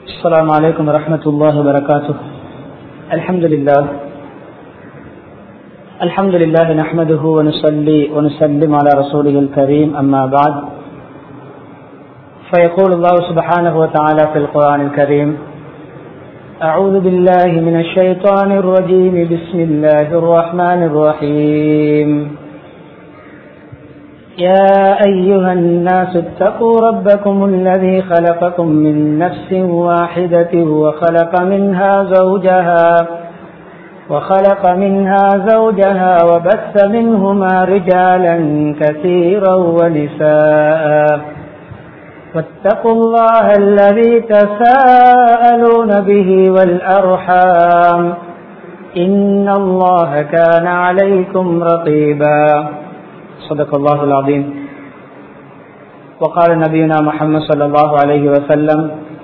السلام عليكم ورحمة الله وبركاته. الحمد لله نحمده ونصلي ونسلم على رسوله الكريم أما بعد فيقول الله سبحانه وتعالى في القرآن الكريم: أعوذ بالله من الشيطان الرجيم بسم الله الرحمن الرحيم. يا أيها الناس اتقوا ربكم الذي خلقكم من نفس واحدة وخلق منها زوجها وبث منهما رجالا كثيرا ونساء واتقوا الله الذي تساءلون به والأرحام إن الله كان عليكم رقيبا. صدق الله العظيم. وقال نبينا محمد صلى الله عليه وسلم: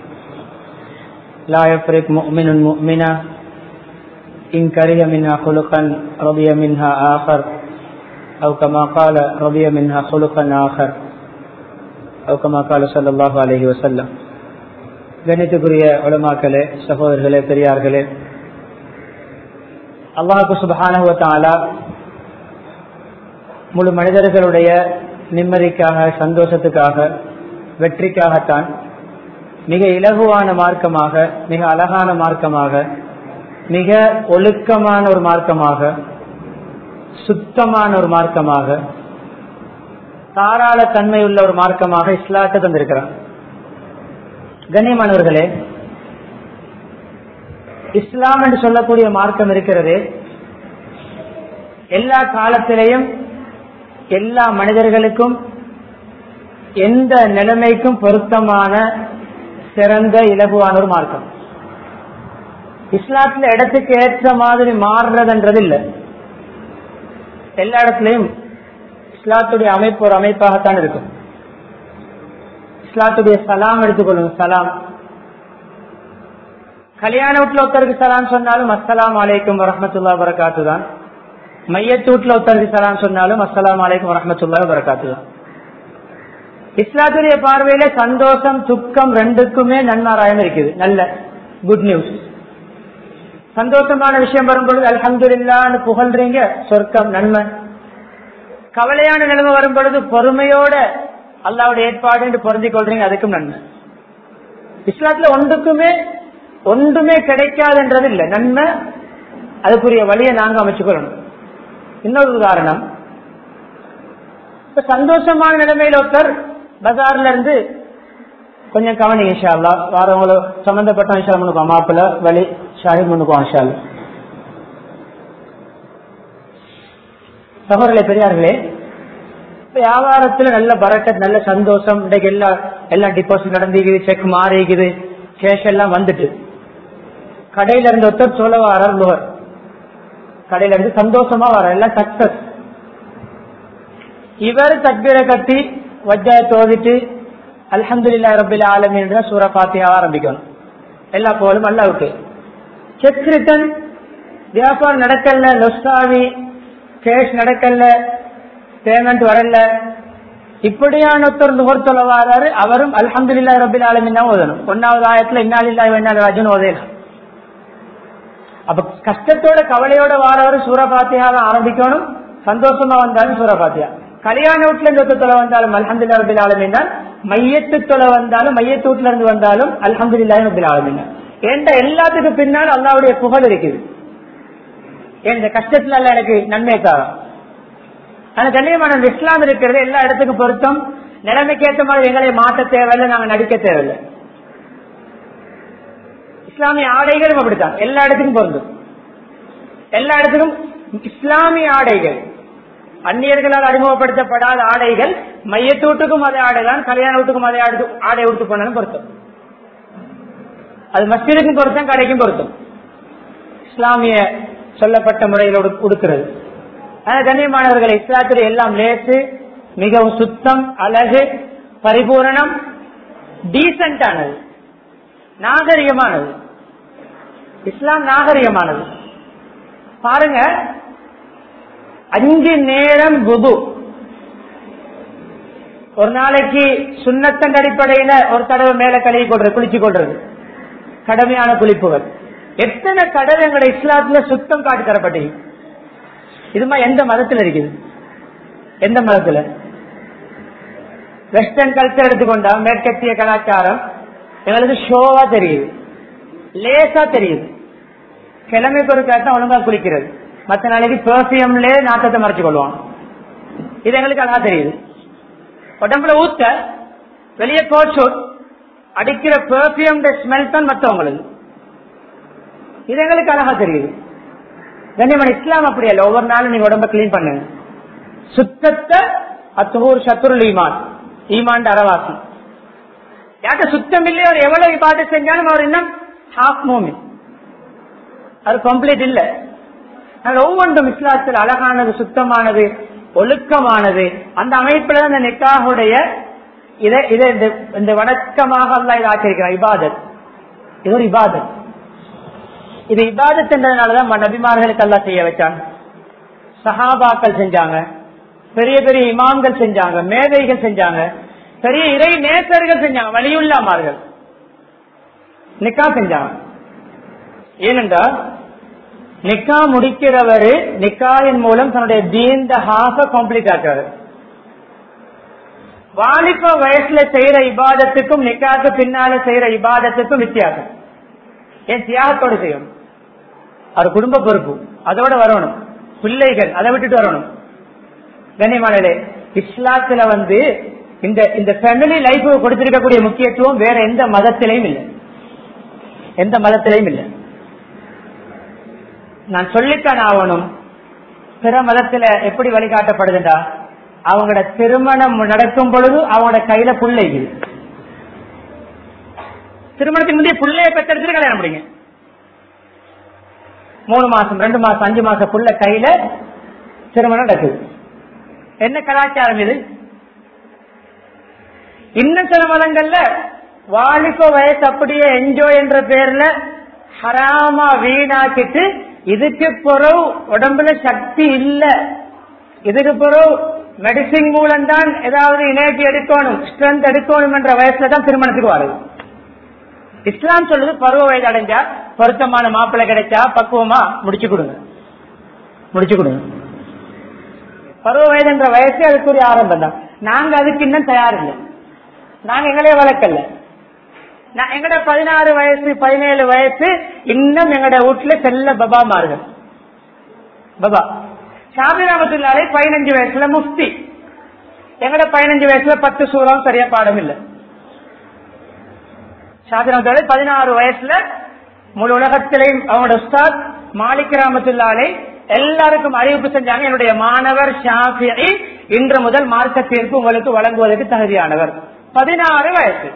لا يفرق مؤمن مؤمنا إن كره منها خلقا رضي منها آخر أو كما قال رضي منها خلقا آخر أو كما قال صلى الله عليه وسلم. கணித்துக்குரிய உலமாக்களே, சகோதரர்களே, பெரியார்களே, அல்லாஹ் சுப்ஹானஹு வ தஆலா முழு மனிதர்களுடைய நிம்மதிக்காக, சந்தோஷத்துக்காக, வெற்றிக்காகத்தான் மிக இலகுவான மார்க்கமாக, மிக அழகான மார்க்கமாக, மிக ஒழுக்கமான ஒரு மார்க்கமாக, சுத்தமான ஒரு மார்க்கமாக, தாராள தன்மை உள்ள ஒரு மார்க்கமாக இஸ்லாத்தை தந்திருக்கிறார். கண்ணியமானவர்களே, இஸ்லாம் என்று சொல்லக்கூடிய மார்க்கம் இருக்கிறது, எல்லா காலத்திலேயும் எல்லா மனிதர்களுக்கும் எந்த நிலைமைக்கும் பொருத்தமான சிறந்த இலகுவான ஒரு மார்க்கம். இஸ்லாத்துல இடத்துக்கு ஏற்ற மாதிரி மாறுறதுன்றது இல்லை. எல்லா இடத்துலையும் இஸ்லாத்துடைய அமைப்பு ஒரு அமைப்பாகத்தான் இருக்கும். இஸ்லாத்துடைய சலாம் எடுத்துக்கொள்ளுங்க. சலாம், கல்யாண வீட்டுல ஒருத்தருக்கு சலாம் சொன்னாலும் அஸ்ஸலாமு அலைக்கும் வரஹ்மத்துல்லாஹி வபரகாத்துஹு தான். மையத்து வீட்டுல ஒருத்தருக்கு சலாம் சொன்னாலும் அஸ்ஸலாமு அலைக்கும் வரஹ்மத்துல்லாஹி வபரகாத்துஹு தான். இஸ்லாத்துடைய பார்வையில சந்தோஷம், துக்கம் ரெண்டுக்குமே நன்மாராயம் இருக்குது. நல்ல குட் நியூஸ். சந்தோஷமான விஷயம் வரும்பொழுது அல்ஹம்துலில்லாஹ்னு புகழ்றீங்க, சொர்க்கம், நன்மை. கவலையான நிலைமை வரும் பொழுது பொறுமையோட அல்லாஹ்வுடைய ஏற்பாடு என்று பொருந்திக் கொள்றீங்க, அதுக்கும் நன்மை. இஸ்லாத்துல ஒன்றுமே கிடைக்காதுன்றது இல்லை, நன்மை. அதுக்குரிய வழியை நாங்க அமைச்சுக்கொள்ளணும். இன்னொரு உதாரணம், இப்ப சந்தோஷமான நிலைமையில ஒருத்தர் பஜார்ல இருந்து கொஞ்சம் கவனிங்க இன்ஷா அல்லாஹ், வாரவங்களோ சம்பந்தப்பட்ட இன்ஷா முன்னுக்கும் மாப்பிள்ள வழி ஷாஹித் முன்னுக்கும் இன்ஷா அல்லாஹ். சகோதரர்களே, பெரியார்களே, வியாபாரத்துல நல்ல பரக்கத், நல்ல சந்தோஷம். இன்றைக்கு எல்லாம் டிபாசிட் நடந்துக்குது, செக் மாறிக்குது, கேஷ் எல்லாம் வந்துட்டு கடையில இருந்து ஒருத்தர் சொல்ல வாரார், நுகர் கடையில இருந்து சந்தோஷமா வர, எல்லாம் சக்சஸ். இவர் தக்பீரை கட்டி வஜ்ஜாய தோதிட்டு அல்ஹம்துலில்லாஹி ரப்பில் ஆலமீன் சூரா ஃபாத்திஹா ஆரம்பிக்கணும். எல்லா போலும் அல்லாஹ்வுக்கு. செக் ரிட்டர்ன், வியாபாரம் நடக்கல, லொஸ்டாவி, கேஷ் நடக்கல, பேமெண்ட் வரல, இப்படியான ஒருத்தர் நுகர் சொல்ல வராரு. அவரும் அல்ஹம்துலில்லாஹி ரப்பில் ஆலமீன் தான் ஓதணும். 1வது ஆயத்துல இன்னா லில்லாஹி வ இன்னா இலைஹி ராஜிஊன் ஓதேலாம். அப்ப கஷ்டத்தோட கவலையோட வாரவர் சூரா ஃபாத்திஹாவை ஆரம்பிக்கணும். சந்தோஷமா வந்தாலும் சூரா ஃபாத்திஹா. கல்யாண வீட்டுல இருந்து தொலை வந்தாலும் அல்ஹம்துலில்லாஹி ரப்பில் ஆலமீன் தான். மையத்து தொலை வந்தாலும், மையத்து வீட்டுல இருந்து வந்தாலும் அல்ஹம்துலில்லாஹி ரப்பில் ஆலமீன். ஏன்டா எல்லாத்துக்கு பின்னால் அல்லாஹ்வுடைய புகழ் இருக்குது. இந்த கஷ்டத்துல எல்லாம் எனக்கு நன்மைக்காக. ஆனா கண்ணியமான இஸ்லாம் இருக்கிறது எல்லா இடத்துக்கும் பொருத்தம். நிலைமைக்கு ஏற்ற மாதிரி எங்களை மாற்ற தேவையில்லை, நாங்க நடிக்க தேவையில்லை. இஸ்லாமிய ஆடைகளும் அப்படித்தான், எல்லா இடத்துக்கும் பொருந்தும். எல்லா இடத்துக்கும் இஸ்லாமிய ஆடைகள், அந்நியர்களால் அறிமுகப்படுத்தப்படாத ஆடைகள், மையத்தூட்டுக்கும் அதே ஆடைதான், கல்யாண வீட்டுக்கும் அதே ஆடை உடுத்து போனாலும் பொருத்தம். அது மஸ்ஜிதுக்கும் பொருத்தம், கடைக்கும் பொருத்தம். இஸ்லாமிய சொல்லப்பட்ட முறையில் உடுக்கிறது. கண்ணியமானவர்களை, இஸ்லாத்துடைய எல்லாம் லேசு, மிகவும் சுத்தம், அழகு, பரிபூரணம், டீசென்டானது, நாகரிகமானது. இஸ்லாம் நாகரிகமானது. பாருங்க, 5 நேரம் வுது, ஒரு நாளைக்கு சுன்னத்தன் அடிப்படையில ஒரு தடவை மேல கழுவி கொள்றது, குளிச்சு கொள்றது. கடமையான குளிப்புகள். எத்தனை கடமை எங்களுடைய இஸ்லாத்துல சுத்தம் காட்டி தரப்பட்டது. இதுமா எந்த மதத்துல இருக்குது? எந்த மதத்துல? வெஸ்டர்ன் கல்ச்சர் எடுத்துக்கொண்டா மேற்கத்திய கலாச்சாரம் எங்களுக்கு ஷோவா தெரியுது, லேசா தெரியுது. கிழமைக்கு ஒரு காட்டம் ஒழுங்கா குளிக்கிறது, மற்ற நாளைக்கு பெர்ஃபியூம்ல நாட்டத்தை மறைச்சு கொள்வான். இது எங்களுக்கு அழகா தெரியுது. உடம்புல ஊத்த வெளியே கோச்சு அடிக்கிற பெர்ஃபியூம் ஸ்மெல் தான் மற்றவங்களுக்கு. இது எங்களுக்கு அழகா தெரியுது. கண்ணியமான இஸ்லாம் அப்படி அல்ல. ஒவ்வொரு நாளும் நீங்க உடம்ப கிளீன் பண்ணுங்க. சுத்தத்தை அத்துஹூர் ஷத்ருல் ஈமான், ஈமான் அரவாசி. யார்கிட்ட சுத்தம் இல்லையோ அவர் எவ்வளவு இபாதத் செஞ்சாலும் அவர் இன்னும் ஹாஃப் மூமின், அது கம்ப்ளீட் இல்ல. ஒவ்வொன்றும் இஸ்லாத்தில் அழகானது, சுத்தமானது, ஒழுக்கமானது. அந்த அமைப்புல அந்த நிக்காஹுடைய இந்த வணக்கமாக அல்லாஹ் இதை ஆக்கியிருக்கிறார். இபாதத், இது ஒரு இபாதத். இது இபாதத் என்றதுனாலதான் நபிமார்களுக்கு அல்லாஹ் செய்ய வச்சாங்க. சஹாபாக்கள் செஞ்சாங்க, பெரிய பெரிய இமாம்கள் செஞ்சாங்க, மேதைகள் செஞ்சாங்க, பெரிய இறை நேசர்கள் செஞ்சாங்க, வலியுல்லாமார்கள் நிக்கா செஞ்சாங்க. ஏனென்றால் நிக்கா முடிக்கிறவரு நிக்காவின் மூலம் தன்னுடைய தீந்த ஹாஃப கம்ப்ளீட் ஆக்குறாரு. வாலிப வயசுல செய்யற இபாதத்துக்கும் நிக்காக்கு பின்னால செய்யற இபாதத்துக்கும் வித்தியாசம். ஏன் தியாகத்தோடு செய்யணும்? அது குடும்ப பொறுப்பு, அதோட வரணும். பிள்ளைகள் அதை விட்டுட்டு வரணும். கண்ணியமானே, இஸ்லாத்துல இந்த ஃபேமிலி லைஃப் கொடுத்திருக்கக்கூடிய முக்கியத்துவம் வேற எந்த மதத்திலையும் இல்லை, எந்த மதத்திலையும் இல்லை. நான் சொல்லித்தான் ஆகணும். பிற மதத்துல எப்படி வழிகாட்டப்படுதுண்டா, அவங்களோட திருமணம் நடக்கும் பொழுது அவங்களோட கையில பிள்ளைகள், திருமணத்துக்கு முந்தைய பிள்ளைய பெற்றெடுத்து கல்யாணம் முடியுங்க. 3 மாசம் 2 மாசம் 5 மாசம் புள்ள கையில திருமணம் நடக்குது. என்ன கலாச்சாரம் இது? இன்னும் சில மதங்கள்ல வாலிப வயசு அப்படியே என்ஜாய் என்ற பேர்ல ஹராமா வீணாக்கிட்டு, இதுக்கு பிறகு உடம்புல சக்தி இல்ல, இதுக்கு பிறகு மெடிசின் மூலம் தான் ஏதாவது இனர்ஜி எடுக்கணும், ஸ்ட்ரென்த் எடுக்கணும் என்ற வயசுல தான் திருமணத்துக்கு வருது. இஸ்லாம் சொல்லுது பருவ வயது அடைஞ்சா, பொருத்தமான மாப்பிள்ளை கிடைச்சா பக்குவமா முடிச்சு கொடுங்க, முடிச்சு கொடுங்க. பருவ வயது என்ற வயசு அதுக்குரிய ஆரம்பம் தான். நாங்க அதுக்கு இன்னும் தயார் இல்லை. நாங்க எங்களே வளர்க்கல. எங்கட 16 வயசு 17 வயசு இன்னும் எங்கட வீட்டுல செல்ல பபா மாறுகள். பபா ஷாபி ரஹ்மத்துல்லாஹி 15 வயசுல முஃப்தி. எங்கட 15 வயசுல 10 சூரம் சரியா பாடம் இல்ல. ஷாபி ரஹ்மத்துல்லாஹி 16 வயசுல முழு உலகத்திலையும் அவனோட உஸ்தாத் மாலிக் ரஹ்மத்துல்லாஹி எல்லாருக்கும் அறிவிப்பு செஞ்சாங்க, என்னுடைய மாணவர் ஷாஃபிஈ இன்று முதல் மார்க்க தீர்ப்பு உங்களுக்கு வழங்குவதற்கு தகுதியானவர். 16 வயசு.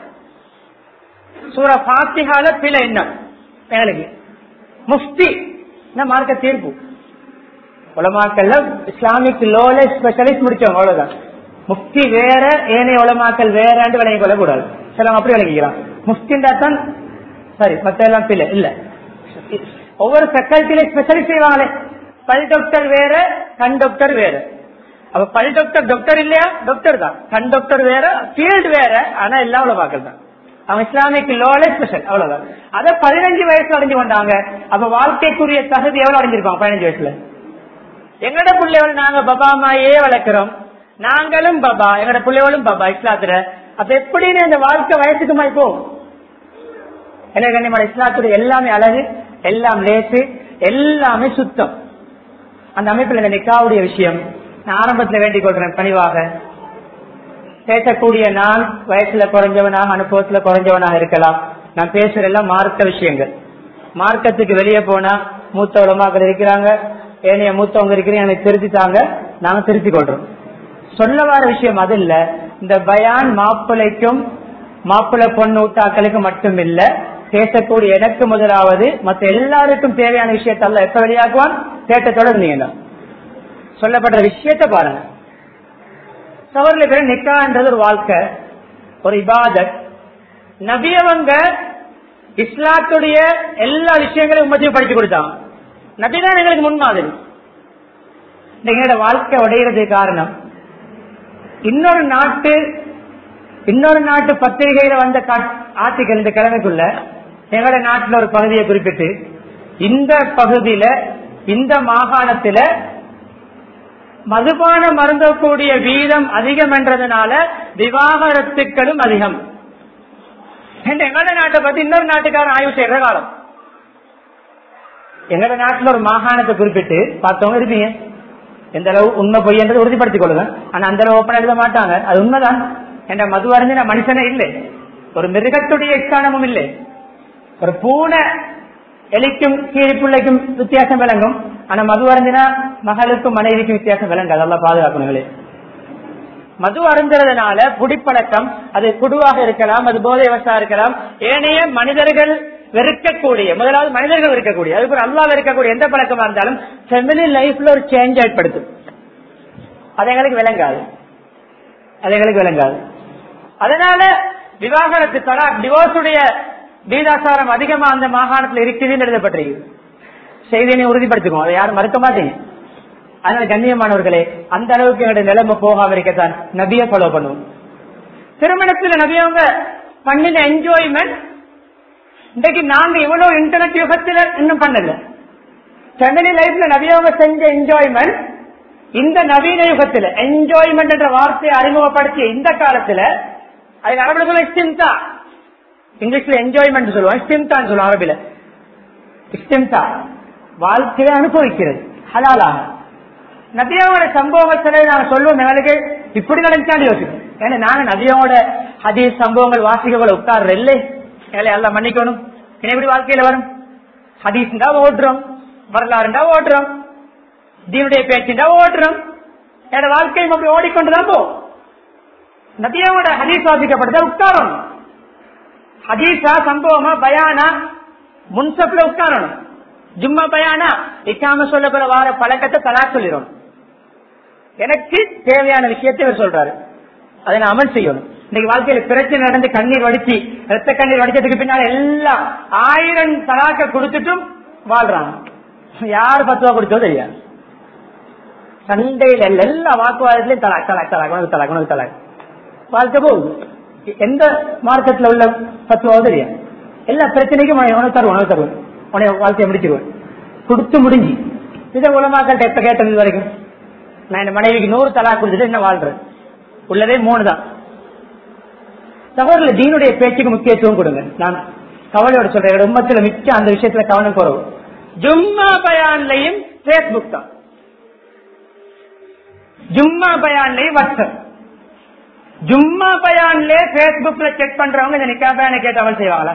சூரா ஃபாத்திஹால பிழை என்ன எங்களுக்கு முஃப்தி மார்க்க தீர்ப்பு. உலமாக்கல்ல இஸ்லாமிக் லோல ஸ்பெஷலிஸ்ட் முடிச்சவங்க, அவ்வளவுதான். முஃப்தி வேற, ஏனைய உலமாக்கல் வேறாண்டு விளங்கி கொள்ளக்கூடாது. சிலவங்க அப்படி விளங்கிக்கிறான். முஃப்தின்றா தான் சரி, மத்த எல்லாம் பிள்ளை இல்ல. ஒவ்வொரு ஃபேக்கல்ட்டில ஸ்பெஷலிஸ்ட் செய்வாங்களே, பல் டாக்டர் வேற, கண் டாக்டர் வேற. அப்ப பல் டாக்டர் டாக்டர் இல்லையா? டாக்டர் தான். கண் டாக்டர் வேற, ஃபீல்டு வேற, ஆனா எல்லாம் உலமாக்கல் தான். அவங்க இஸ்லாமிக் லோல ஸ்பெஷல், அவ்வளவுதான். அத 15 வயசுல அடைஞ்சு கொண்டாங்க. அப்ப வாழ்க்கைக்குரிய தகுதி எவ்வளவு அடைஞ்சிருப்பாங்க 15 வயசுல? எங்கட பிள்ளைகள் நாங்க பபா மாயே வளர்க்கிறோம், நாங்களும் பபா, எங்கட பிள்ளைகளும் பபா இஸ்லாத்துல. அப்ப எப்படின்னு இந்த வாழ்க்கை வயசுக்குமா இப்போ? என்ன கண்ணியமான இஸ்லாத்துடைய எல்லாமே அழகு, எல்லாம் லேசு, எல்லாமே சுத்தம். அந்த அமைப்புல இந்த நிக்காவுடைய விஷயம் நான் ஆரம்பத்துல வேண்டிக் கொள்றேன். பணிவாக பேசக்கூடிய நான் வயசுல குறைஞ்சவனாக, அனுபவத்துல குறைஞ்சவனாக இருக்கலாம். நான் பேசுற எல்லாம் மார்க்க விஷயங்கள். மார்க்கத்துக்கு வெளியே போனா மூத்த உலமாக்கள் இருக்கிறாங்க, ஏனைய மூத்தவங்க இருக்கிறீங்க, எனக்கு திருத்திட்டாங்க, நாங்க திருத்திக் கொள்றோம். சொல்ல வர விஷயம் அது இல்ல. இந்த பயான் மாப்பிள்ளைக்கும் மாப்பிள்ளை பொண்ணு ஊட்டாக்களுக்கு மட்டும் இல்ல, பேசக்கூடிய எனக்கு முதலாவது மற்ற எல்லாருக்கும் தேவையான விஷயத்த எப்ப வெளியாக்குவான்? தேட்டத்தோட இருந்தீங்கன்னா சொல்லப்பட்ட விஷயத்த பாருங்க. சவர்ல பேர் நிக்கான்றது ஒரு வாழ்க்கை, ஒரு இபாதத். நபியவங்க இஸ்லாத்துடைய எல்லா விஷயங்களையும் உம்மத்தையும் படிச்சு கொடுத்தாங்க. நபிதான் எங்களுக்கு முன்மாதிரி. எங்களோட வாழ்க்கை உடையிறதுக்கு காரணம் இன்னொரு நாட்டு பத்திரிகையில வந்த ஆர்டிகல் இந்த கிழமைக்குள்ள எங்களோட நாட்டில் ஒரு பகுதியை குறிப்பிட்டு இந்த பகுதியில இந்த மாகாணத்துல மதுபானம் அருந்தக்கூடிய வீதம் அதிகம் என்றதுனால விவாகரத்துக்களும் அதிகம். எங்களோட நாட்டை பத்தி இன்னொரு நாட்டுக்காரன் ஆய்வு செய்யற காலம். எங்களோட நாட்டுல ஒரு மாகாணத்தை குறிப்பிட்டு பார்த்தவங்க இருப்பீங்க. எந்த அளவு உண்மை பொய் என்றதை உறுதிப்படுத்திக் கொள்ளுங்க. ஆனா அந்த அளவு ஓப்பன் எழுத மாட்டாங்க. அது உண்மைதான். என்ற மது அறிஞ்ச மனுஷனே இல்லை, ஒரு மிருகத்துடைய ஸ்தானமும் இல்லை. ஒரு பூனை எலிக்கும் கீழ்பிள்ளைக்கும் வித்தியாசம் விளங்கும். ஆனா மது அருந்தினா மகளுக்கும் மனைவிக்கும் வித்தியாசம் விளங்காது. அதெல்லாம் பாதுகாக்கணுங்களே. மது அருந்துறதுனால குடிப்பழக்கம், அது குடுவாக இருக்கலாம், அது போதை வசா இருக்கலாம், ஏனைய மனிதர்கள் வெறுக்கக்கூடிய, முதலாவது மனிதர்கள் வெறுக்கக்கூடிய, அதுக்கு அல்லாஹ் வெறுக்கக்கூடிய எந்த பழக்கமா இருந்தாலும் ஃபேமிலி லைஃப்ல ஒரு சேஞ்ச் ஏற்படுத்தும். அது எங்களுக்கு விளங்காது, அது எங்களுக்கு விளங்காது. அதனால விவாகரத்து தலாக் டிவோர்ஸுடைய வீதாசாரம் அதிகமா அந்த மாகாணத்தில் இருக்குதுன்னு எழுதப்பட்டிருக்கு. செய்தியை உறுதிப்படுத்திக்கோ, அதை யாரும் மறுக்க மாட்டீங்க. அதனால கண்ணியமானவர்களே, அந்த அளவுக்கு என்னுடைய நிலைமை போகாம இருக்கத்தான் நபியை ஃபாலோ பண்ணுவோம். திருமணத்துல நபியவங்க பண்ணின என்ஜாய்மெண்ட் இன்றைக்கு நாங்க இவ்வளவு இன்டர்நெட் யுகத்துல இன்னும் பண்ணல. ஃபேமிலி லைஃப்ல நபியவங்க செஞ்ச என்ஜாய்மெண்ட் இந்த நவீன யுகத்துல என்ஜாய்மெண்ட் என்ற வார்த்தையை அறிமுகப்படுத்திய இந்த காலத்துல அது அரபுல இஸ்திம்தா, இங்கிலீஷ்ல என்ஜாய்மெண்ட் சொல்லுவோம், இஸ்திம்தான் சொல்லுவோம் அரபில. இஸ்திம்தா வாழ்க்கையை அனுபவிக்கிறது ஹலாலாக. நபியாவோட சம்பவங்களை நாங்க சொல்லுவோம், எங்களுக்கு இப்படி நடந்தாலும் யோசிக்கும். ஏன்னா நாங்க நபியாவோட ஹதீஸ் சம்பவங்கள் வாசிக்கல உட்கார்ற இல்லை, எங்களை எல்லாம் மன்னிக்கணும். எப்படி வாழ்க்கையில வரும்? ஹதீஸ்டா ஓட்டுறோம், வரலாறுண்டா ஓட்டுறோம், தீனுடைய பேச்சுண்டா ஓட்டுறோம். என்னோட வாழ்க்கையும் அப்படி ஓடிக்கொண்டுதான் போ. நபியாவோட ஹதீஸ் வாசிக்கப்படுதா உட்காரணும். ஹதீஸா சம்பவமா பயானா முன்சப்ல உட்காரணும். ஜும்மா பயானா இக்காம சொல்ல வார பழக்கத்தை தலா சொல்லிடும். எனக்கு தேவையான விஷயத்தை இவர் சொல்றாரு, அதை நான் அமல் செய்யணும். இன்னைக்கு வாழ்க்கையில பிரச்சனை நடந்து கண்ணீர் வடிச்சு ரத்த கண்ணீர் வடிச்சதுக்கு பின்னால எல்லாம் 1000 தலாக்க கொடுத்துட்டும் வாழ்றாங்க. யாரு 10 ரூபா கொடுத்தோ தெரியாது. சண்டையில எல்லா வாக்குவாதத்திலையும் தலாக் தலாக் தலாக் உனக்கு தலாக் உனக்கு தலாக் வாழ்க்கை போகுது. எந்த மார்க்கெட்ல உள்ள 10 ரூபாவோ தெரியாது. எல்லா பிரச்சனைக்கும் உனக்கு தருவோம் உனக்கு தருவோம், உனைய வாழ்க்கையை முடிச்சிருவேன் கொடுத்து முடிஞ்சு. இதை உலமாக்கள் எப்ப கேட்டது வரைக்கும் நான் என் மனைவிக்கு 100 தலாக் கொடுத்துட்டு என்ன வாழ்றேன்? உள்ளதே 3 தான். சகோதரர்கள் தீனுடைய பேச்சுக்கு முக்கியத்துவம் கொடுங்க. நான் கவலையோட சொல்றேன், உம்மத்துல மிச்சம் அந்த விஷயத்துல கவனம் குறவு. ஜும்மா பயான்லையும் பேஸ்புக் தான், ஜும்மா பயான்லையும் வாட்ஸ்அப். ஜும்மா பயான்ல பேஸ்புக்ல செக் பண்றவங்க இந்த நிக்கா பயானை கேட்டு அமல் செய்வாங்களா?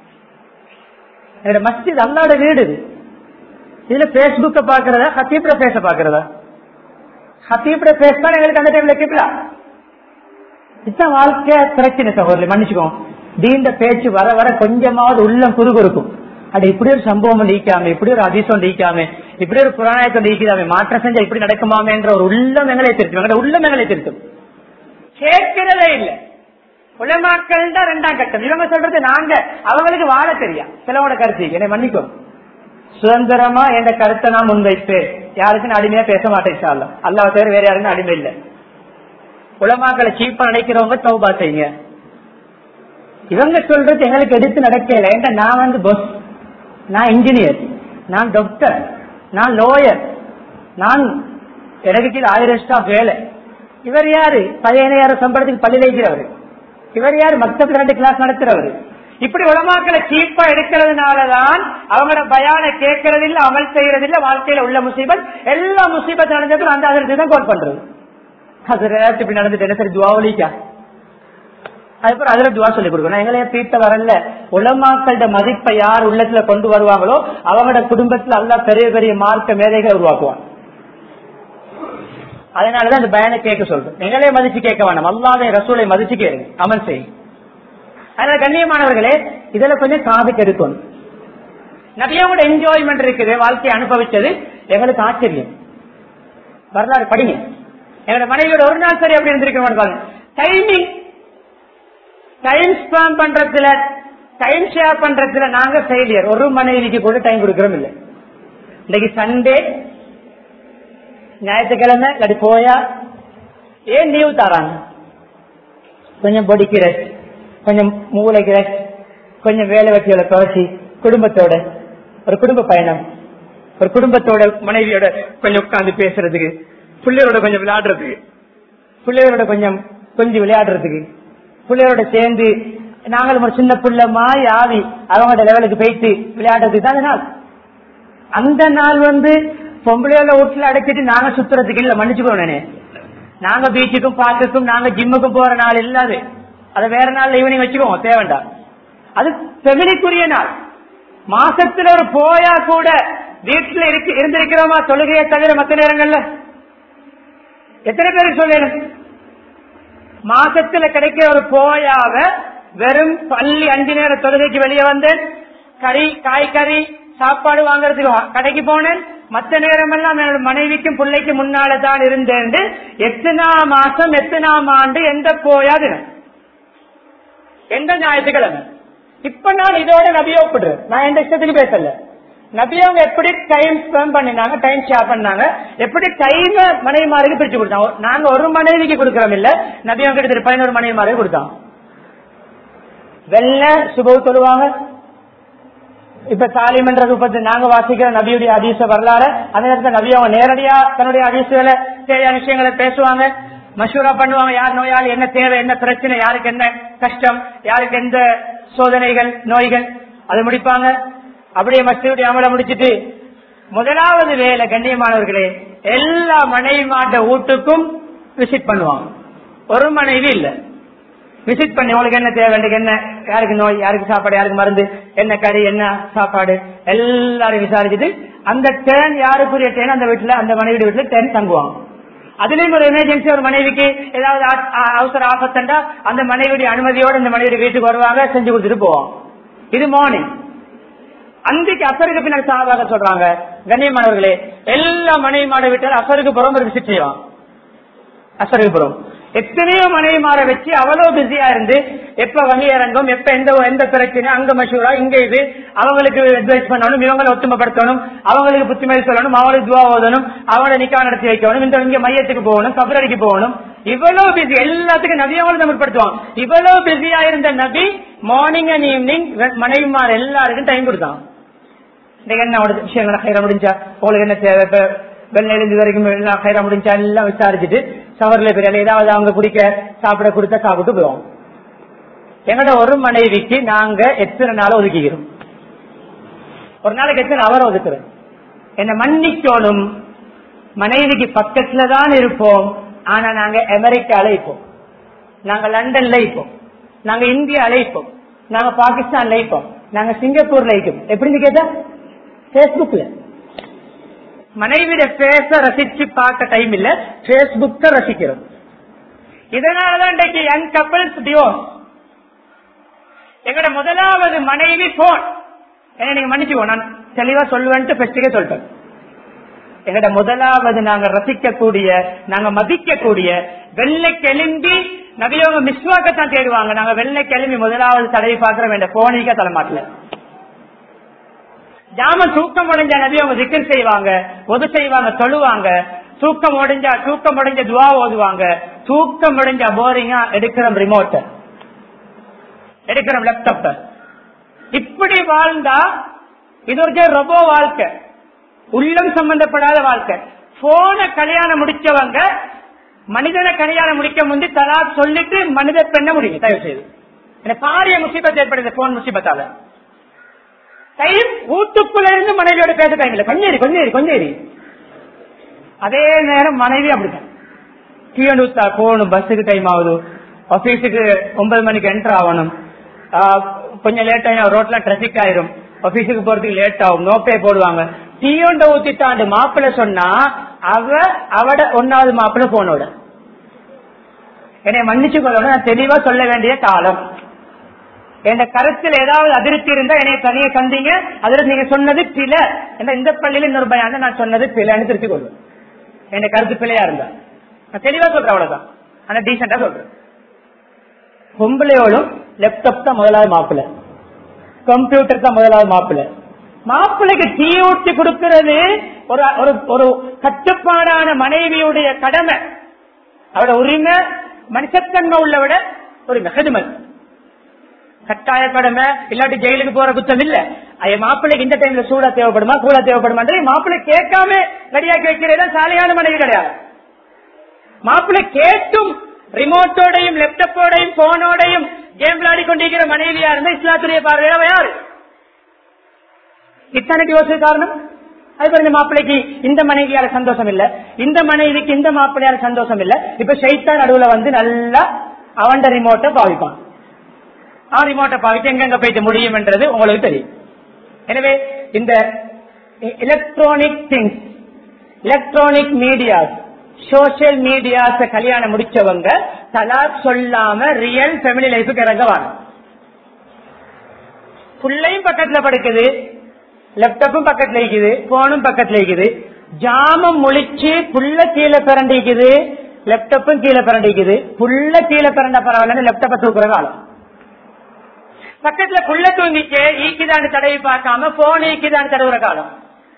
மஸ்ஜித் அல்லாட வீடு. இதுல பேஸ்புக்க பாக்குறதா ஹத்தீப்ட பேச பாக்குறதா? ஹத்தீப்ட பேச தான் எங்களுக்கு அந்த டைம்ல கேட்கலாம். இதுதான் வாழ்க்கை பிரச்சனை சகோதரி, மன்னிச்சுக்கோ. தீண்ட பேச்சு வர வர கொஞ்சமாவது உள்ளம் குறுகுறுக்கும். அது இப்படி ஒரு சம்பவம் நீக்காம, இப்படி ஒரு அதிசயம் நீக்காம, இப்படி ஒரு புராணத்தை நீக்காம மாற்றம் செஞ்சா இப்படி நடக்குமாமே என்ற ஒரு உள்ளம் எங்களை திருத்தும். உள்ளம் எங்களை திருத்தும். கேட்கிறதே இல்லை. உலமாக்கள் தான் 2ஆம் கட்டம். இவங்க சொல்றது நாங்க அவங்களுக்கு வாழ தெரியா. சிலவோட கருத்து என்னை மன்னிக்கும், சுதந்திரமா என்ற கருத்தை நான் முன்வைப்பேன். யாருக்கும் அடிமையா பேச மாட்டேன். அல்லாஹ் தவிர வேற யாருக்கும் அடிமை இல்லை. உலமாக்களை சீப்பா நினைக்கிறவங்க தௌபா செய்யுங்க. இவங்க சொல்றது எங்களுக்கு எடுத்து நடக்கல. ஏன்னா நான் பஸ், நான் இன்ஜினியர், நான் டாக்டர், நான் லோயர், நான் எனக்கு கீழே 1000 ஸ்டாஃப் வேலை. இவர் யாரு? 15,000 சம்பளத்துக்கு பள்ளியில் இருக்கிறவர். இவர் யாரு? மக்தபுல 2 கிளாஸ் நடத்துறவர். இப்படி உலமாக்களை சீப்பா எடுக்கிறதுனாலதான் அவங்களோட பயான கேட்கறது இல்ல, அமல் செய்யறது இல்ல. வாழ்க்கையில உள்ள முசீபத் எல்லா முசீபத் நடந்ததும் அந்த அதற்கு தான் கோட் பண்றது. அது இப்படி நடந்துட்டு என்ன சரி துவாவலிக்கா, அதுக்கப்புறம் அதுல துவா சொல்லி கொடுக்கணும். எங்களைய தீர்த்த வரல. உலமாக்களோட மதிப்பை யார் உள்ளத்துல கொண்டு வருவாங்களோ அவங்களோட குடும்பத்துல எல்லாம் பெரிய பெரிய மார்க்க மேதைகளை உருவாக்குவாங்க. அதனாலதான் இந்த பயனை கேட்க சொல்றோம். எங்களே மதிச்சு கேட்க வேண்டாம், அல்லாஹ்வை ரசூலை மதிச்சு கேளுங்க, அமல் செய்யும். அதனால கண்ணியமானவர்களே, இதுல கொஞ்சம் காது கெடுக்கணும். நபியோட என்ஜாய்மெண்ட் இருக்குது, வாழ்க்கையை அனுபவிச்சது எங்களுக்கு ஆச்சரியம். வரலாறு படிங்க. எங்களோட மனைவியோட ஒரு நாள் சரி அப்படி இருந்திருக்கணும். டைமிங், டைம் ஸ்பெண்ட் பண்றதுல, டைம் ஷேர் பண்றதுல நாங்க ஃபெயிலியர். ஒரு மனைவிக்கு கூட டைம் கொடுக்கறோம் இல்லை. இன்னைக்கு சண்டே, ஞாயிற்றுக்கிழமை இல்லாட்டி போயா ஏன் லீவ் தராங்க? கொஞ்சம் பொடிக்கு ரெஸ்ட், கொஞ்சம் மூளைக்கு ரெஸ்ட், கொஞ்சம் வேலை வெட்டியோட துவச்சி குடும்பத்தோட ஒரு குடும்ப பயணம், ஒரு குடும்பத்தோட மனைவியோட கொஞ்சம் உட்கார்ந்து பேசுறதுக்கு, பிள்ளையோட கொஞ்சம் விளையாடுறதுக்கு, பிள்ளையோட கொஞ்சம் விளையாடுறதுக்கு, பிள்ளையோட சேர்ந்து நாங்களும் ஒரு சின்ன பிள்ளை மாறி ஆவி அவங்களோட லெவலுக்கு போயிட்டு விளையாடுறதுக்கு தான் நாள். அந்த நாள் பொம்பளையோட வீட்டுல அடைச்சிட்டு நாங்க சுத்துறதுக்கு இல்ல, மன்னிச்சுக்கோனே. நாங்க பீச்சுக்கும் பார்க்குக்கும் நாங்க ஜிம்முக்கும் போற நாள் இல்லாது, அதை வேற நாள் ஈவினிங் வச்சுக்கோங்க, தேவைண்டா. அது பெமினிக்குரிய நாள். மாசத்துல ஒரு போயா கூட வீட்டுல இருந்திருக்கிறோமா தொழுகையை தவிர மற்ற நேரங்கள்ல? எத்தனை பேருக்கு சொல்லணும்? மாசத்துல கிடைக்கிற ஒரு போயாவ வெறும் பள்ளி 5 நேர தொழுகைக்கு வெளியே வந்தேன், காய்கறி சாப்பாடு வாங்கறதுக்கு கடைக்கு போனேன், மற்ற நேரம் எல்லாம் என்னோட மனைவிக்கும் பிள்ளைக்கும் முன்னாலதான் இருந்தேன். எத்தனாம் மாசம் எத்தனாம் ஆண்டு எந்த போயாது எந்த ஞாயிற்றுக்கிழமை? இப்ப நான் இதோட நபியை ஒப்பிடுறேன். நான் எந்த இஷ்டத்துக்கு பேசல. நபியவங்க எப்படி டைம் ஸ்பெண்ட் பண்ணினாங்க, டைம் ஷேர் பண்ணாங்க, எப்படி டைம் மனைவிமாருக்கு பிரிச்சு கொடுத்தாங்க. நாங்க ஒரு மனைவிக்கு கொடுக்கறோம் இல்ல, நபியவங்க கிட்ட 11 மனைவிமாருக்கு கொடுத்தாங்க. வெள்ள சுபவு சொல்லுவாங்க. இப்ப தாலிமன்ற ரூபத்தை நாங்க வாசிக்கிற நபியுடைய ஹதீஸ வரலாறு, அந்த நேரத்தில் நபியவங்க நேரடியா தன்னுடைய ஹதீஸ்களை தேவையான விஷயங்களை பேசுவாங்க, மஷூரா பண்ணுவாங்க. யார் நோயாளி, என்ன தேவை, என்ன பிரச்சனை, யாருக்கு என்ன கஷ்டம், யாருக்கு எந்த சோதனைகள் நோய்கள், அதை முடிப்பாங்க. அப்படியே மஸ்ஜிதுடைய அமலை முடிச்சிட்டு முதலாவது வேலை கண்ணியமானவர்களே எல்லா மனைவிமாட்ட வீட்டுக்கும் விசிட் பண்ணுவாங்க. ஒரு மனைவி இல்ல, விசிட் பண்ணி உங்களுக்கு என்ன தேவை, என்ன யாருக்கு நோய், யாருக்கு சாப்பாடு, யாருக்கு மருந்து, என்ன கறி, என்ன சாப்பாடு, எல்லாரும் விசாரிச்சுட்டு அந்த டேன் யாருக்குரிய டேன் அந்த வீட்டுல, அந்த மனைவி வீட்டுல டேன் தங்குவாங்க. அதுலயும் ஒரு எமர்ஜென்சி, ஒரு மனைவிக்கு ஏதாவது அவசர ஆபத்தண்டா அந்த மனைவியுடைய அனுமதியோடு இந்த மனைவி வீட்டுக்கு வருவாங்க, செஞ்சு கொடுத்துட்டு போவாங்க. இது மார்னிங். அன்றைக்கு அசருக்கு பின்னாடி சாபாக சொல்றாங்க, கண்ணியமானவர்களே எல்லா மனைவிமாட வீட்டால் அசருக்கு புறம் ஒரு விசிட் செய்வாங்க. அசருக்கு புறம் எத்தனையோ மனைவிமார வச்சு அவ்வளவு பிஸியா இருந்து எப்ப வங்கி இறங்கும், எப்ப எந்த பிரச்சனை, அங்க மஷூரா, இங்க இது, அவங்களுக்கு அட்வைஸ் பண்ணணும், இவங்களை ஒத்துமைப்படுத்தணும், அவங்களுக்கு புத்திமதி சொல்லணும், அவங்களுக்கு துவா ஓதணும், அவங்களை நிக்கா நடத்தி வைக்கணும், இங்க மையத்துக்கு போகணும், கபரடிக்கு போகணும். இவ்வளவு பிஸி, எல்லாத்துக்கும் நபியவங்களும் தமிழ்படுத்துவாங்க. இவ்வளவு பிஸியா இருந்த நபி மார்னிங் அண்ட் ஈவினிங் மனைவிமார் எல்லாருக்கும் டைம் கொடுத்தாங்க. என்ன விஷயங்களை முடிஞ்சா, உங்களுக்கு என்ன தேவை, இப்ப வெள்ள எழுந்து வரைக்கும் எல்லாம் கைரா முடிஞ்சா எல்லாம் விசாரிச்சுட்டு சவர்ல பெரிய ஏதாவது அவங்க குடிக்க சாப்பிட கொடுத்தா சாப்பிட்டு போவோம். எங்கட ஒரு மனைவிக்கு நாங்க எத்தனை நாள் ஒதுக்கிக்கிறோம்? ஒரு நாளைக்கு எத்தனை அவர் ஒதுக்குறோம்? என்ன மன்னிக்கணும், மனைவிக்கு பக்கத்துல தான் இருப்போம். ஆனா நாங்க அமெரிக்கால இருப்போம், நாங்க லண்டன்ல இருப்போம், நாங்க இந்தியால இருப்போம், நாங்க பாகிஸ்தான்ல இருப்போம், நாங்க சிங்கப்பூர்ல இருப்போம். எப்படின்னு கேட்டா பேஸ்புக்ல மனைவிட பேச ரசிச்சு பார்க்க டைம் இல்ல, பேஸ்புக்க ரசிக்கிறோம். இதனாலதான் இன்றைக்கு யங் கப்பிள்ஸ் டிவோர்ஸ். எங்கட முதலாவது மனைவி போன். என்ன நீங்க மன்னிச்சுக்கோ, நான் தெளிவா சொல்லுவேன்ட்டு பெஸ்டிக்கே சொல்லிட்டேன். எங்கட முதலாவது நாங்க ரசிக்கக்கூடிய, நாங்க மதிக்கக்கூடிய வெள்ளை கிளம்பி நபியவங்க மிஸ்வாக்கத்தான் தேடுவாங்க. நாங்க வெள்ளை கிளம்பி முதலாவது தடவை பார்க்கிற வேண்டிய போனிக்க தலைமாட்டல ஜாம தூக்கம் உடைஞ்சா நபி அவங்க திக்கர் செய்வாங்க, ஒது செய்வாங்க, தொழுவாங்க. தூக்கம் உடைஞ்ச துவா ஓதுவாங்க. தூக்கம் உடைஞ்சா போரிங்கா எடுக்கிறோம் ரிமோட்ட, எடுக்கிறோம் லேப்டாப்ப. இப்படி வாழ்ந்தா இது ஒரு ரொபோ வாழ்க்கை, உள்ளம் சம்பந்தப்படாத வாழ்க்கை. போன கல்யாணம் முடிச்சவங்க மனிதனை கல்யாணம் முடிக்க முந்தி தலா சொல்லிட்டு மனித பெண்ண முடியும். தயவு செய்து எனக்கு பாரிய முசீபத் ஏற்படுது போன் முசீபத்தால. டைம் வீட்டுக்குள்ள இருந்து மனைவியோட பேச டைம் இல்ல, கொஞ்சேரி. அதே நேரம் மனைவி அப்படித்தான். கீழூத்தா போகணும், பஸ்ஸுக்கு டைம் ஆகுது, ஆபீஸுக்கு 9 மணிக்கு என்டர் ஆகணும், கொஞ்சம் லேட் ஆகும், ரோட்ல டிராபிக் ஆயிரும், ஆபீஸுக்கு போறதுக்கு லேட் ஆகும், நோப்பே போடுவாங்க. டீயோண்ட ஊத்திட்டாண்டு மாப்பிள்ள சொன்னா அவட 1வது மாப்பிள்ள போனோட என்னை மன்னிச்சு கொள்ளணும். நான் தெளிவா சொல்ல வேண்டிய காலம். என் கருத்தில் ஏதாவது அதிருப்தி இருந்தா என்னை தனியை கந்தீங்க, அதுல நீங்க சொன்னது பிழ, இந்த பள்ளியில இன்னொரு பையன் நான் சொன்னது பிழைன்னு திருத்திக் கொள்வேன். என் கருத்து பிழையா இருந்தா நான் தெளிவா சொல்றேன், அவ்வளவுதான். ஆனா டீசெண்டா சொல்றேன். பொம்பளையோடும் லேப்டாப் தான் முதலாவது மாப்பிள்ள, கம்ப்யூட்டர் தான் முதலாவது மாப்பிள்ள. மாப்பிள்ளைக்கு டீ ஊற்றி கொடுக்கிறது ஒரு கட்டுப்பாடான மனைவியுடைய கடமை, அவட உரிமை, மனுஷத்தன்மை உள்ளவிட ஒரு மெகதுமல். கட்டாய கடமை, இல்லாட்டி ஜெயிலுக்கு போற குத்தம் இல்ல. மாப்பிள்ளைக்கு இந்த டைம்ல சூடா தேவைப்படுமா கூடா தேவைப்படுமா மாப்பிள்ளை கேட்காம ரெடியாக்கி வைக்கிறதா சாலையான மனைவி கிடையாது. மாப்பிள்ளை கேட்டும் ரிமோட்டோடையும் லேப்டாப்போடையும் போனோடையும் கேம் விளையாடி கொண்டிருக்கிற மனைவியா இருந்தா இஸ்லாத்துடைய பார்வையில யாரு? இத்தனைக்கு யோசிக்க காரணம் அது இந்த மாப்பிள்ளைக்கு இந்த மனைவியால சந்தோஷம் இல்ல, இந்த மனைவிக்கு இந்த மாப்பிள்ளையால சந்தோஷம் இல்ல. இப்ப ஷைத்தான் நடுவுல வந்து நல்லா அவன் ரிமோட்டை பாவிப்பான். ரிமோட்டை பாவிச்சு எங்க போயிட்டு முடியும் என்றது உங்களுக்கு தெரியும். எனவே இந்த electronic things, electronic medias, social medias கல்யாணம் முடிச்சவங்க தலாக் சொல்லாம ரியல் ஃபேமிலி லைஃபுக்கு இறங்குவாங்க. புள்ளையும் பக்கத்துல படுக்குது, லேப்டாப்பும் பக்கத்துல இருக்குது, போனும் பக்கத்துல இருக்குது, ஜாமம் முழிச்சு புள்ள கீழே பிறண்டிக்குது, லேப்டாப்பும் கீழே பிறண்டிக்குது. புள்ள கீழே பிறண்ட பரவாயில்ல, லேப்டாப்பை தூக்குற காலம். பக்கத்துல புள்ள தூங்கிச்சு ஈக்குதான்னு தடவி பார்க்காம போன் ஈக்குதான்னு தடவுற காலம்.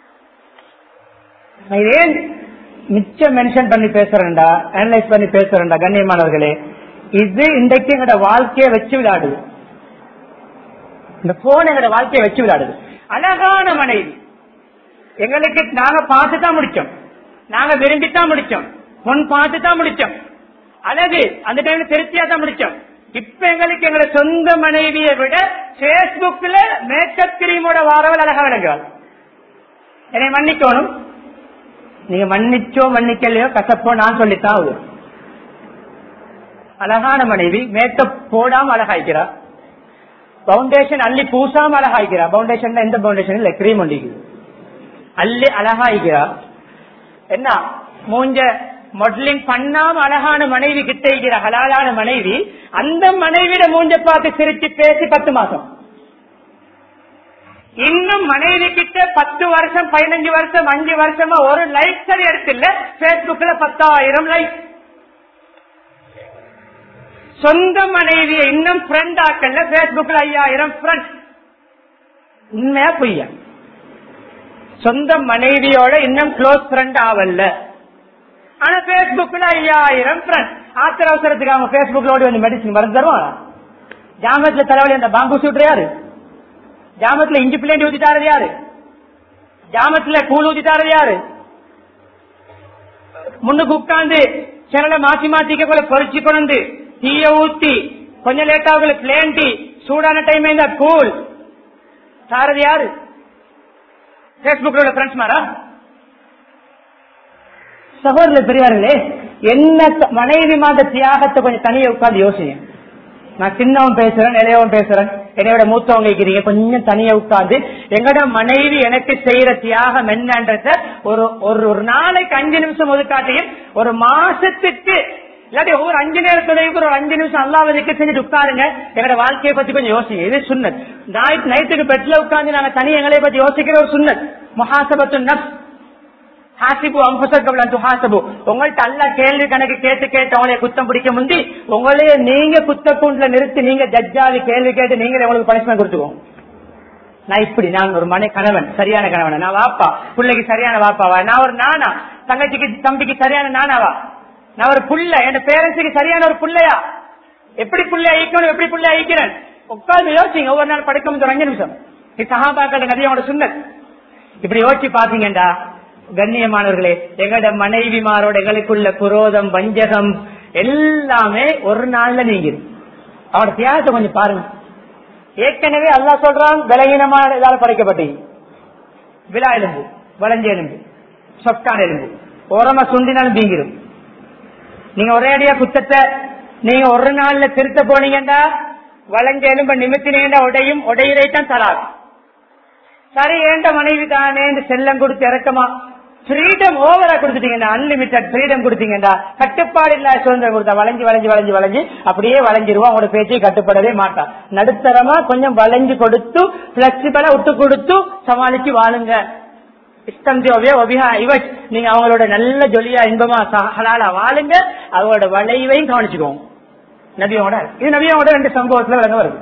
ஏன் மிச்சம் மென்ஷன் பண்ணி பேசுறேன்டா, அனலைஸ் பண்ணி பேசுறேன்டா கண்ணியமானவர்களே, இது இன்றைக்கு எங்களோட வாழ்க்கையை வச்சு விளையாடுது. இந்த போன் எங்களோட வாழ்க்கையை வச்சு விளையாடுது. அழகான மனைவி எங்களுக்கு நாங்க பார்த்துதான் முடிச்சோம், நாங்க விரும்பித்தான் முடிச்சோம், முன் பார்த்துதான் முடிச்சோம், அழகு அந்த டைம்ல திருப்தியா தான் முடிச்சோம். இப்ப எங்களுக்கு எங்களை சொந்த மனைவியை விட பேஸ்புக்ல மேக்கப் கிரீமோட வாரவல் அழகா விளங்குவாள். என்னை மன்னிக்கணும், நீங்க மன்னிச்சோ மன்னிக்கலையோ கசப்போ நான் சொல்லித்தான் ஆகும். அழகான மனைவி மேக்கப் போடாம அழகாய்க்கிறா, பவுண்டேஷன் அள்ளி பூசாம அழகாய்க்கிறா. பவுண்டேஷன் எந்த பவுண்டேஷன் இல்ல, கிரீம் ஒண்டிக்கு அள்ளி அழகாய்க்கிறா. என்ன மூஞ்ச மாடலிங் பண்ணாம அழகான மனைவி கிட்ட இருக்கிற ஹலாலான மனைவி, அந்த மனைவியோட மூஞ்ச பார்த்து சிரிச்சு பேசி 10 மாசம். இன்னும் மனைவி கிட்ட 10 வருஷம் 15 வருஷம் 5 வருஷமா ஒரு லைக் சரி எடுத்துல பேஸ்புக்ல 10,000 லைக். சொந்த மனைவியை இன்னும் ஃப்ரெண்ட் ஆக்கல, பேஸ்புக்ல 5000 ஃப்ரெண்ட். உண்மையா பொய்யா? சொந்த மனைவியோட இன்னும் க்ளோஸ் ஃப்ரெண்ட் ஆவல்ல, ஆனா பேஸ்புக்ல 5000 ஃப்ரெண்ட். ஆத்திர அவசரத்துக்கு அவங்க பேஸ்புக்ல ஓடி வந்து மெடிசின் மருந்து தருவாங்க. ஜாமத்துல தலைவலி அந்த பாம்பு சூட்டுற யாரு? ஜாமத்துல இஞ்சி பிள்ளைண்டி ஊத்திட்டாரு யாரு? ஜாமத்துல கூழ் ஊத்திட்டாரு யாரு? முன்னுக்கு உட்கார்ந்து சில மாத்தி மாத்திக்க போல பொறிச்சு கொண்டு தீய ஊத்தி கொஞ்சம் லேட்டாக பிளேண்டி சூடான டைம் இந்த கூழ் சாரது யாரு? பேஸ்புக்ல ஃப்ரெண்ட்ஸ் மாரா? சகோதர பெரியார்களே, என்ன மனைவி மாத தியாகத்தை கொஞ்சம் தனியை உட்கார்ந்து யோசிங்க. நான் சின்னவன் பேசுறேன், இளையவன் பேசுறேன், என்னையோட மூத்தவங்க இருக்கிறீங்க, கொஞ்சம் தனியா உட்கார்ந்து எங்கட மனைவி எனக்கு செய்யற தியாகம் என்னன்றத ஒரு நாளைக்கு 5 நிமிஷம் ஒதுக்காட்டியும் ஒரு மாசத்துக்கு இல்லாட்டி ஒவ்வொரு 5 நேரத்துடையும் ஒரு 5 நிமிஷம் அல்லாவதுக்கு செஞ்சுட்டு உட்காருங்க. எங்களோட வாழ்க்கையை பத்தி கொஞ்சம் யோசிங்க. இது சுன்னத். நைட்டுக்கு பெட்ல உட்கார்ந்து நாங்க தனி எங்களை பத்தி யோசிக்கிற ஒரு சுன்னத். முஹாசபத்து நஃப்ஸ், ஹாசிபு அன்ஃபுஸக்கும் லன் துஹாசபு. உங்கள்ட்ட அல்லாஹ் கேள்வி கணக்கு கேட்டு அவங்களே குத்தம் பிடிக்க முந்தி உங்களையே நீங்க குத்த கூண்டுல நிறுத்தி நீங்க ஜட்ஜாவி கேள்வி கேட்டு நீங்களே உங்களுக்கு பனிஷ்மெண்ட் கொடுத்துக்கோங்க. நான் இப்படி, நான் ஒரு கணவன், சரியான கணவன், நான் வாப்பா பிள்ளைக்கு சரியான வாப்பாவா, நான் ஒரு நானா தங்கச்சிக்கு தம்பிக்கு சரியான நானாவா, நான் ஒரு புள்ள என் பேரண்ட்ஸுக்கு சரியான ஒரு புள்ளையா, எப்படி புள்ளை ஐக்கணும், எப்படி புள்ளை ஐக்கிறேன் உட்கார்ந்து யோசிங்க. ஒவ்வொரு நாள் படுக்கும் 5 நிமிஷம். இது சஹாபாக்கள் நபியோட சுன்னத். இப்படி யோசிச்சு பாத்தீங்கடா கண்ணியமானவர்களே, எங்கட மனைவிமாரோட எங்களுக்குள்ள குரோதம் வஞ்சகம் எல்லாமே ஒரு நாள்ல நீங்கிடும். அவரோட தியாகத்தை கொஞ்சம் பாருங்க. ஏற்கனவே அல்லாஹ் சொல்றான், பலகீனமான இதால படைக்கப்பட்டீங்க, விழா எலும்பு, வளைஞ்ச எலும்பு, சொக்கான எலும்பு, ஓரமா சுண்டினாலும் தீங்கிடும். நீங்க ஒரே அடியா குத்தத்தை நீங்க ஒரு நாள்ல திருத்த போனீங்கடா, வளைஞ்ச எலும்ப நிமித்தினீங்கடா உடையும், உடையிறைத்தான் தராது. சரி ஏண்ட மனைவி தானே செல்லம் கொடுத்து இறக்கமா ஃப்ரீடம் ஓவரா கொடுத்துட்டீங்கன்னா, அன்லிமிட்டட் ஃப்ரீடம் கொடுத்தீங்கன்னா, கட்டுப்பாடு இல்லாத சுதந்திரம் கொடுத்தா வளைஞ்சு வளைஞ்சு வளைஞ்சு வளைஞ்சு அப்படியே வளைஞ்சிருவா. உங்களோட பேச்சை கட்டுப்படவே மாட்டான். நடுத்தரமா கொஞ்சம் வளைஞ்சு கொடுத்து பிளெக்சிபிளா விட்டு கொடுத்து சமாளிச்சு வாழுங்க. இஷ்டம் தேவையோ இவட் நீங்க அவங்களோட நல்ல ஜொலியா இன்பமா ஹலாலா வாழுங்க. அவங்களோட வளைவையும் கவனிச்சுக்கோங்க. நபியோட இது நபியோட 2 சம்பவத்துல விளங்க வருது.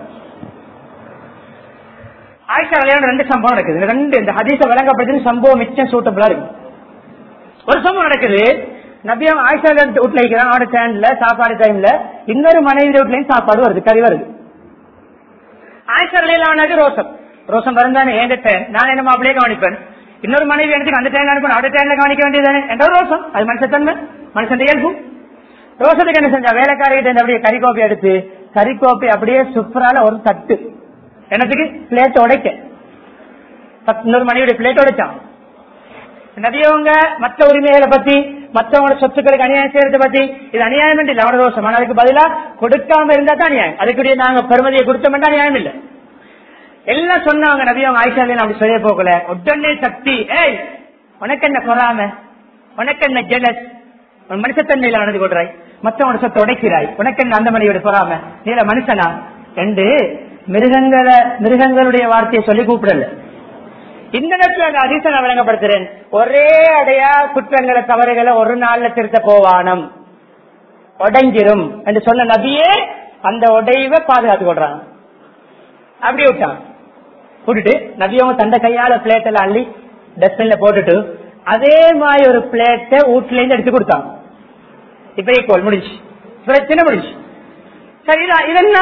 ஆயிஷா கல்யாணம் 2 சம்பவம் நடக்குது. இந்த ஹதீஸ விளங்கப்படுத்தி சம்பவம் மிச்சம் சூட்டபிளா இருக்கு. ஒரு சம்பவம் நடக்குது, நபியம் ஆயிஷா வீட்டுல இருக்கிறான், அவரோட சேனல்ல சாப்பாடு டைம்ல இன்னொரு மனைவி வீட்லயும் சாப்பாடு வருது, கறி வருது. ஆயிஷா ரலியல்லாஹு ரோசம் ரோசம் வருந்தானே என்கிட்ட நான் என்ன அப்படியே கவனிப்பேன், இன்னொரு மனைவி எனக்கு அந்த டைம் அனுப்பணும் அவருடைய டைம்ல கவனிக்க வேண்டியதானே என்ற ரோசம். அது மனுஷத்தன்மை, மனுஷன் இயல்பு. ரோசத்துக்கு என்ன செஞ்சா, வேலைக்காரிகிட்ட அப்படியே கறிக்கோப்பை எடுத்து கறிக்கோப்பை அப்படியே சுப்பரால ஒரு தட்டு என்னத்துக்கு பிளேட் உடைக்க, இன்னொரு மனைவியுடைய பிளேட் உடைச்சான். நபியவங்க மற்ற உரிமைகளை பத்தி, மற்றவங்களோட சொத்துக்களுக்கு அநியாயம் செய்யறதை பத்தி, இது அநியாயம் இல்லை அவனோட ரோஷம். ஆனால் அதுக்கு பதிலா கொடுக்காம இருந்தா தான் அநியாயம். அதுக்குரிய நாங்க பெருமதியை கொடுத்தோம்னா அநியாயம் இல்லை. எல்லாம் சொன்னாங்க நபியவங்க. ஆயிஷா அப்படி சொல்ல போகல, உடனே சக்தி, ஏய் உனக்கு என்ன பொறாம, உனக்கு என்ன ஜெலஸ், மனுஷத்தன்மையில நடந்து கொள்றாய், மற்றவனோட சொத்தை உடைக்கிறாய், உனக்கு என்ன அந்த மனைவியோட பொறாம, நீல மனுஷனா என்று மிருகங்களுடைய வார்த்தையை சொல்லி கூப்பிடல. இந்த நேரத்தில் அந்த அதிசயம் நான் விளங்கப்படுத்துறேன். ஒரே அடையா குற்றங்களை தவறுகளை ஒரு நாள்ல திருத்த போவானம், உடைஞ்சிரும் என்று சொன்ன நபியே அந்த உடைவை பாதுகாத்து கொள்றாங்க. அப்படி விட்டான் விட்டுட்டு நபியவங்க தந்த கையால பிளேட் எல்லாம் அள்ளி டஸ்ட்பின்ல போட்டுட்டு அதே மாதிரி ஒரு பிளேட்டை வீட்டுல இருந்து எடுத்து கொடுத்தாங்க. இப்ப ஈக்குவல் முடிஞ்சு, பிரச்சனை முடிஞ்சு. சரிதான், இதென்ன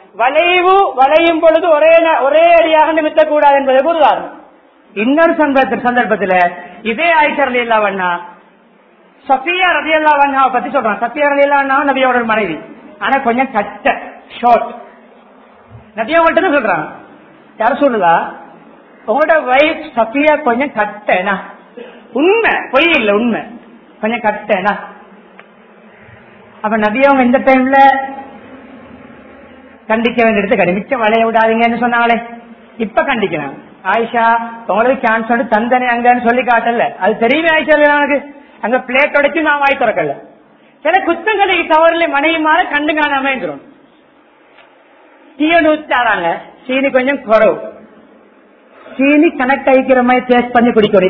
வளையும் பொழுது ஒரே அடியாக நிமித்தக்கூடாது என்பதற்கு ஒரு காரணம். இன்னொரு சந்தர்ப்பத்தில் இதே ஆயிஷா ரலியல்லாஹு அன்ஹா சஃபியா ரலியல்லாஹு அன்ஹாவை பத்தி சொல்றாங்க. சஃபியா ரலியல்லாஹு அன்ஹா நபியோட மனைவி, ஆனா கொஞ்சம் கட்ட ஷார்ட். நபியோட சொல்றாங்க, யார சொல்லுதா உங்களோட வைஃப் சஃபியா கொஞ்சம் கட்டனா, உண்மை பொய் இல்ல, உண்மை கொஞ்சம் கட்டனா. அப்ப நபியவங்க இந்த டைம்ல கண்டிக்க வேண்டியது மிச்சம் வளைய விடாதீங்கன்னு சொன்னாங்களே, இப்ப கண்டிக்கிறாங்க. ஆயிஷா உங்களுக்கு சான்ஸ் தந்தனே அங்கன்னு சொல்லி காட்டல, அது தெரியுமே ஆயிஷா எனக்கு அங்க பிளேட் உடைச்சு நான் வாய் திறக்கல. சில குத்தங்களுக்கு தவறுல மனைவி மாற கண்டு காணாம இருக்கிறோம். டீயை ஊத்தாராங்க, சீனி கொஞ்சம் குறவு, சீனி கனெக்ட் ஆகிக்கிற மாதிரி டேஸ்ட் பண்ணி குடிக்கணும்.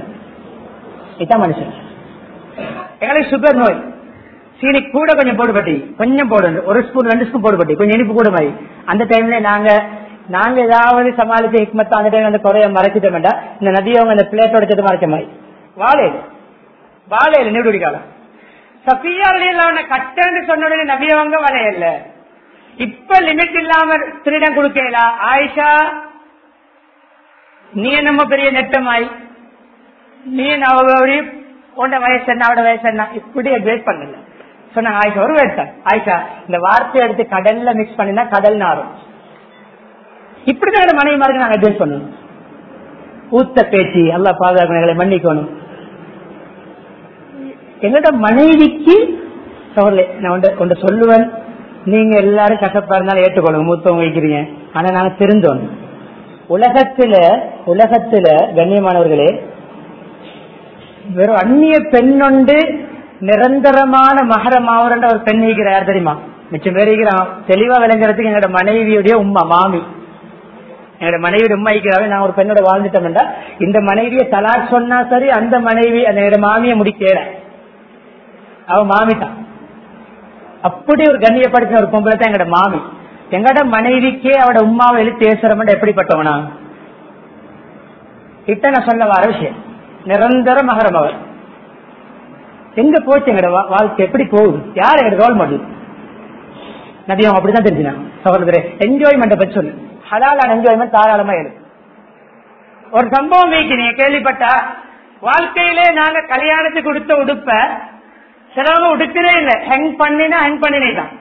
இதான் மனுஷன். எங்களுக்கு சுகர் நோய், சீனி கூட கொஞ்சம் போடுபட்டி, கொஞ்சம் போடணும், 1 ஸ்பூன் 2 ஸ்பூன் போடுபட்டி, கொஞ்சம் இனிப்பு கூட மாதிரி. அந்த டைம்ல நாங்க ஏதாவது சமாளிச்ச ஹிக்மத்தா அந்த டைம் அந்த குறைய மறைச்சிட்டோம். இந்த நதியவங்க அந்த பிளேட்டோட சேர்த்து மறைச்ச மாதிரி வாழையில நீடுடி காலம். சஃபியா ரலியல்லாஹு கட்டன்னு சொன்ன நபியவங்க வளையல்ல. இப்ப லிமிட் இல்லாம திருடம் கொடுக்கல. ஆயிஷா நீ நம்ம பெரிய நெட்டமாய், நீ உண்ட வயசு என்ன அவட வயசு என்ன இப்படி அட்வைஸ் பண்ணல சொன்னாங்க. ஆயிஷா ஒரு வயசு ஆயிஷா இந்த வார்த்தையை எடுத்து கடல்ல மிக்ஸ் பண்ணினா கடல் நாரும். இப்படிதான் மனைவி மாதிரி நாங்க அட்வைஸ் பண்ணணும். ஊத்த பேச்சு அல்லா பாதுகாப்பு மன்னிக்கணும். எங்கட மனைவிக்கு நான் சொல்லுவேன், நீங்க எல்லாரும் கஷ்டப்பா இருந்தாலும் ஏற்றுக்கொள்ளுங்க, மூத்தவங்க வைக்கிறீங்க. ஆனா நாங்க தெரிஞ்சோம் உலகத்துல கண்ணியமானவர்களே, வெறும் அந்நிய பெண்ணொண்டு நிரந்தரமான மகரமாவரண்ட ஒரு பெண் வைக்கிற யார் தெரியுமா? மிச்சம் பேர் வைக்கிறான். தெளிவா விளங்குறதுக்கு எங்களோட மனைவியுடைய உம்மா மாமி, என்னோட மனைவியோட உம்மா வைக்கிறாவே. நான் ஒரு பெண்ணோட வாழ்ந்துட்டோம்டா, இந்த மனைவியை தலாக் சொன்னா சரி, அந்த மனைவி அந்த மாமியை முடிக்கல, அவ மாமிதான். அப்படி ஒரு கண்ணியப்படுத்தின ஒரு பொம்பளை தான் எங்கட மாமி. எங்கட மனைவிக்கே அவட உம்மாவை எழுதி பேசுறோம்னா எப்படிப்பட்டவனா? இத்த நான் சொல்ல வர விஷயம் நிரந்தர மகரம். அவர் எங்க போச்சு எங்கட வாழ்க்கை, எப்படி போகுது, யார் எங்க ரோல் மாடல்? நதியம் அப்படிதான் தெரிஞ்சுனாங்க. சகோதரே, என்ஜாய்மெண்ட் பற்றி சொல்லு, ஹலாலான என்ஜாய்மெண்ட் தாராளமா இருக்கு. ஒரு சம்பவம் வீக்கு நீங்க கேள்விப்பட்டா, வாழ்க்கையிலே நாங்க கல்யாணத்துக்கு கொடுத்த உடுப்ப சிலவங்க உடுக்கவே இல்லை, ஹேங் பண்ணினேதான்.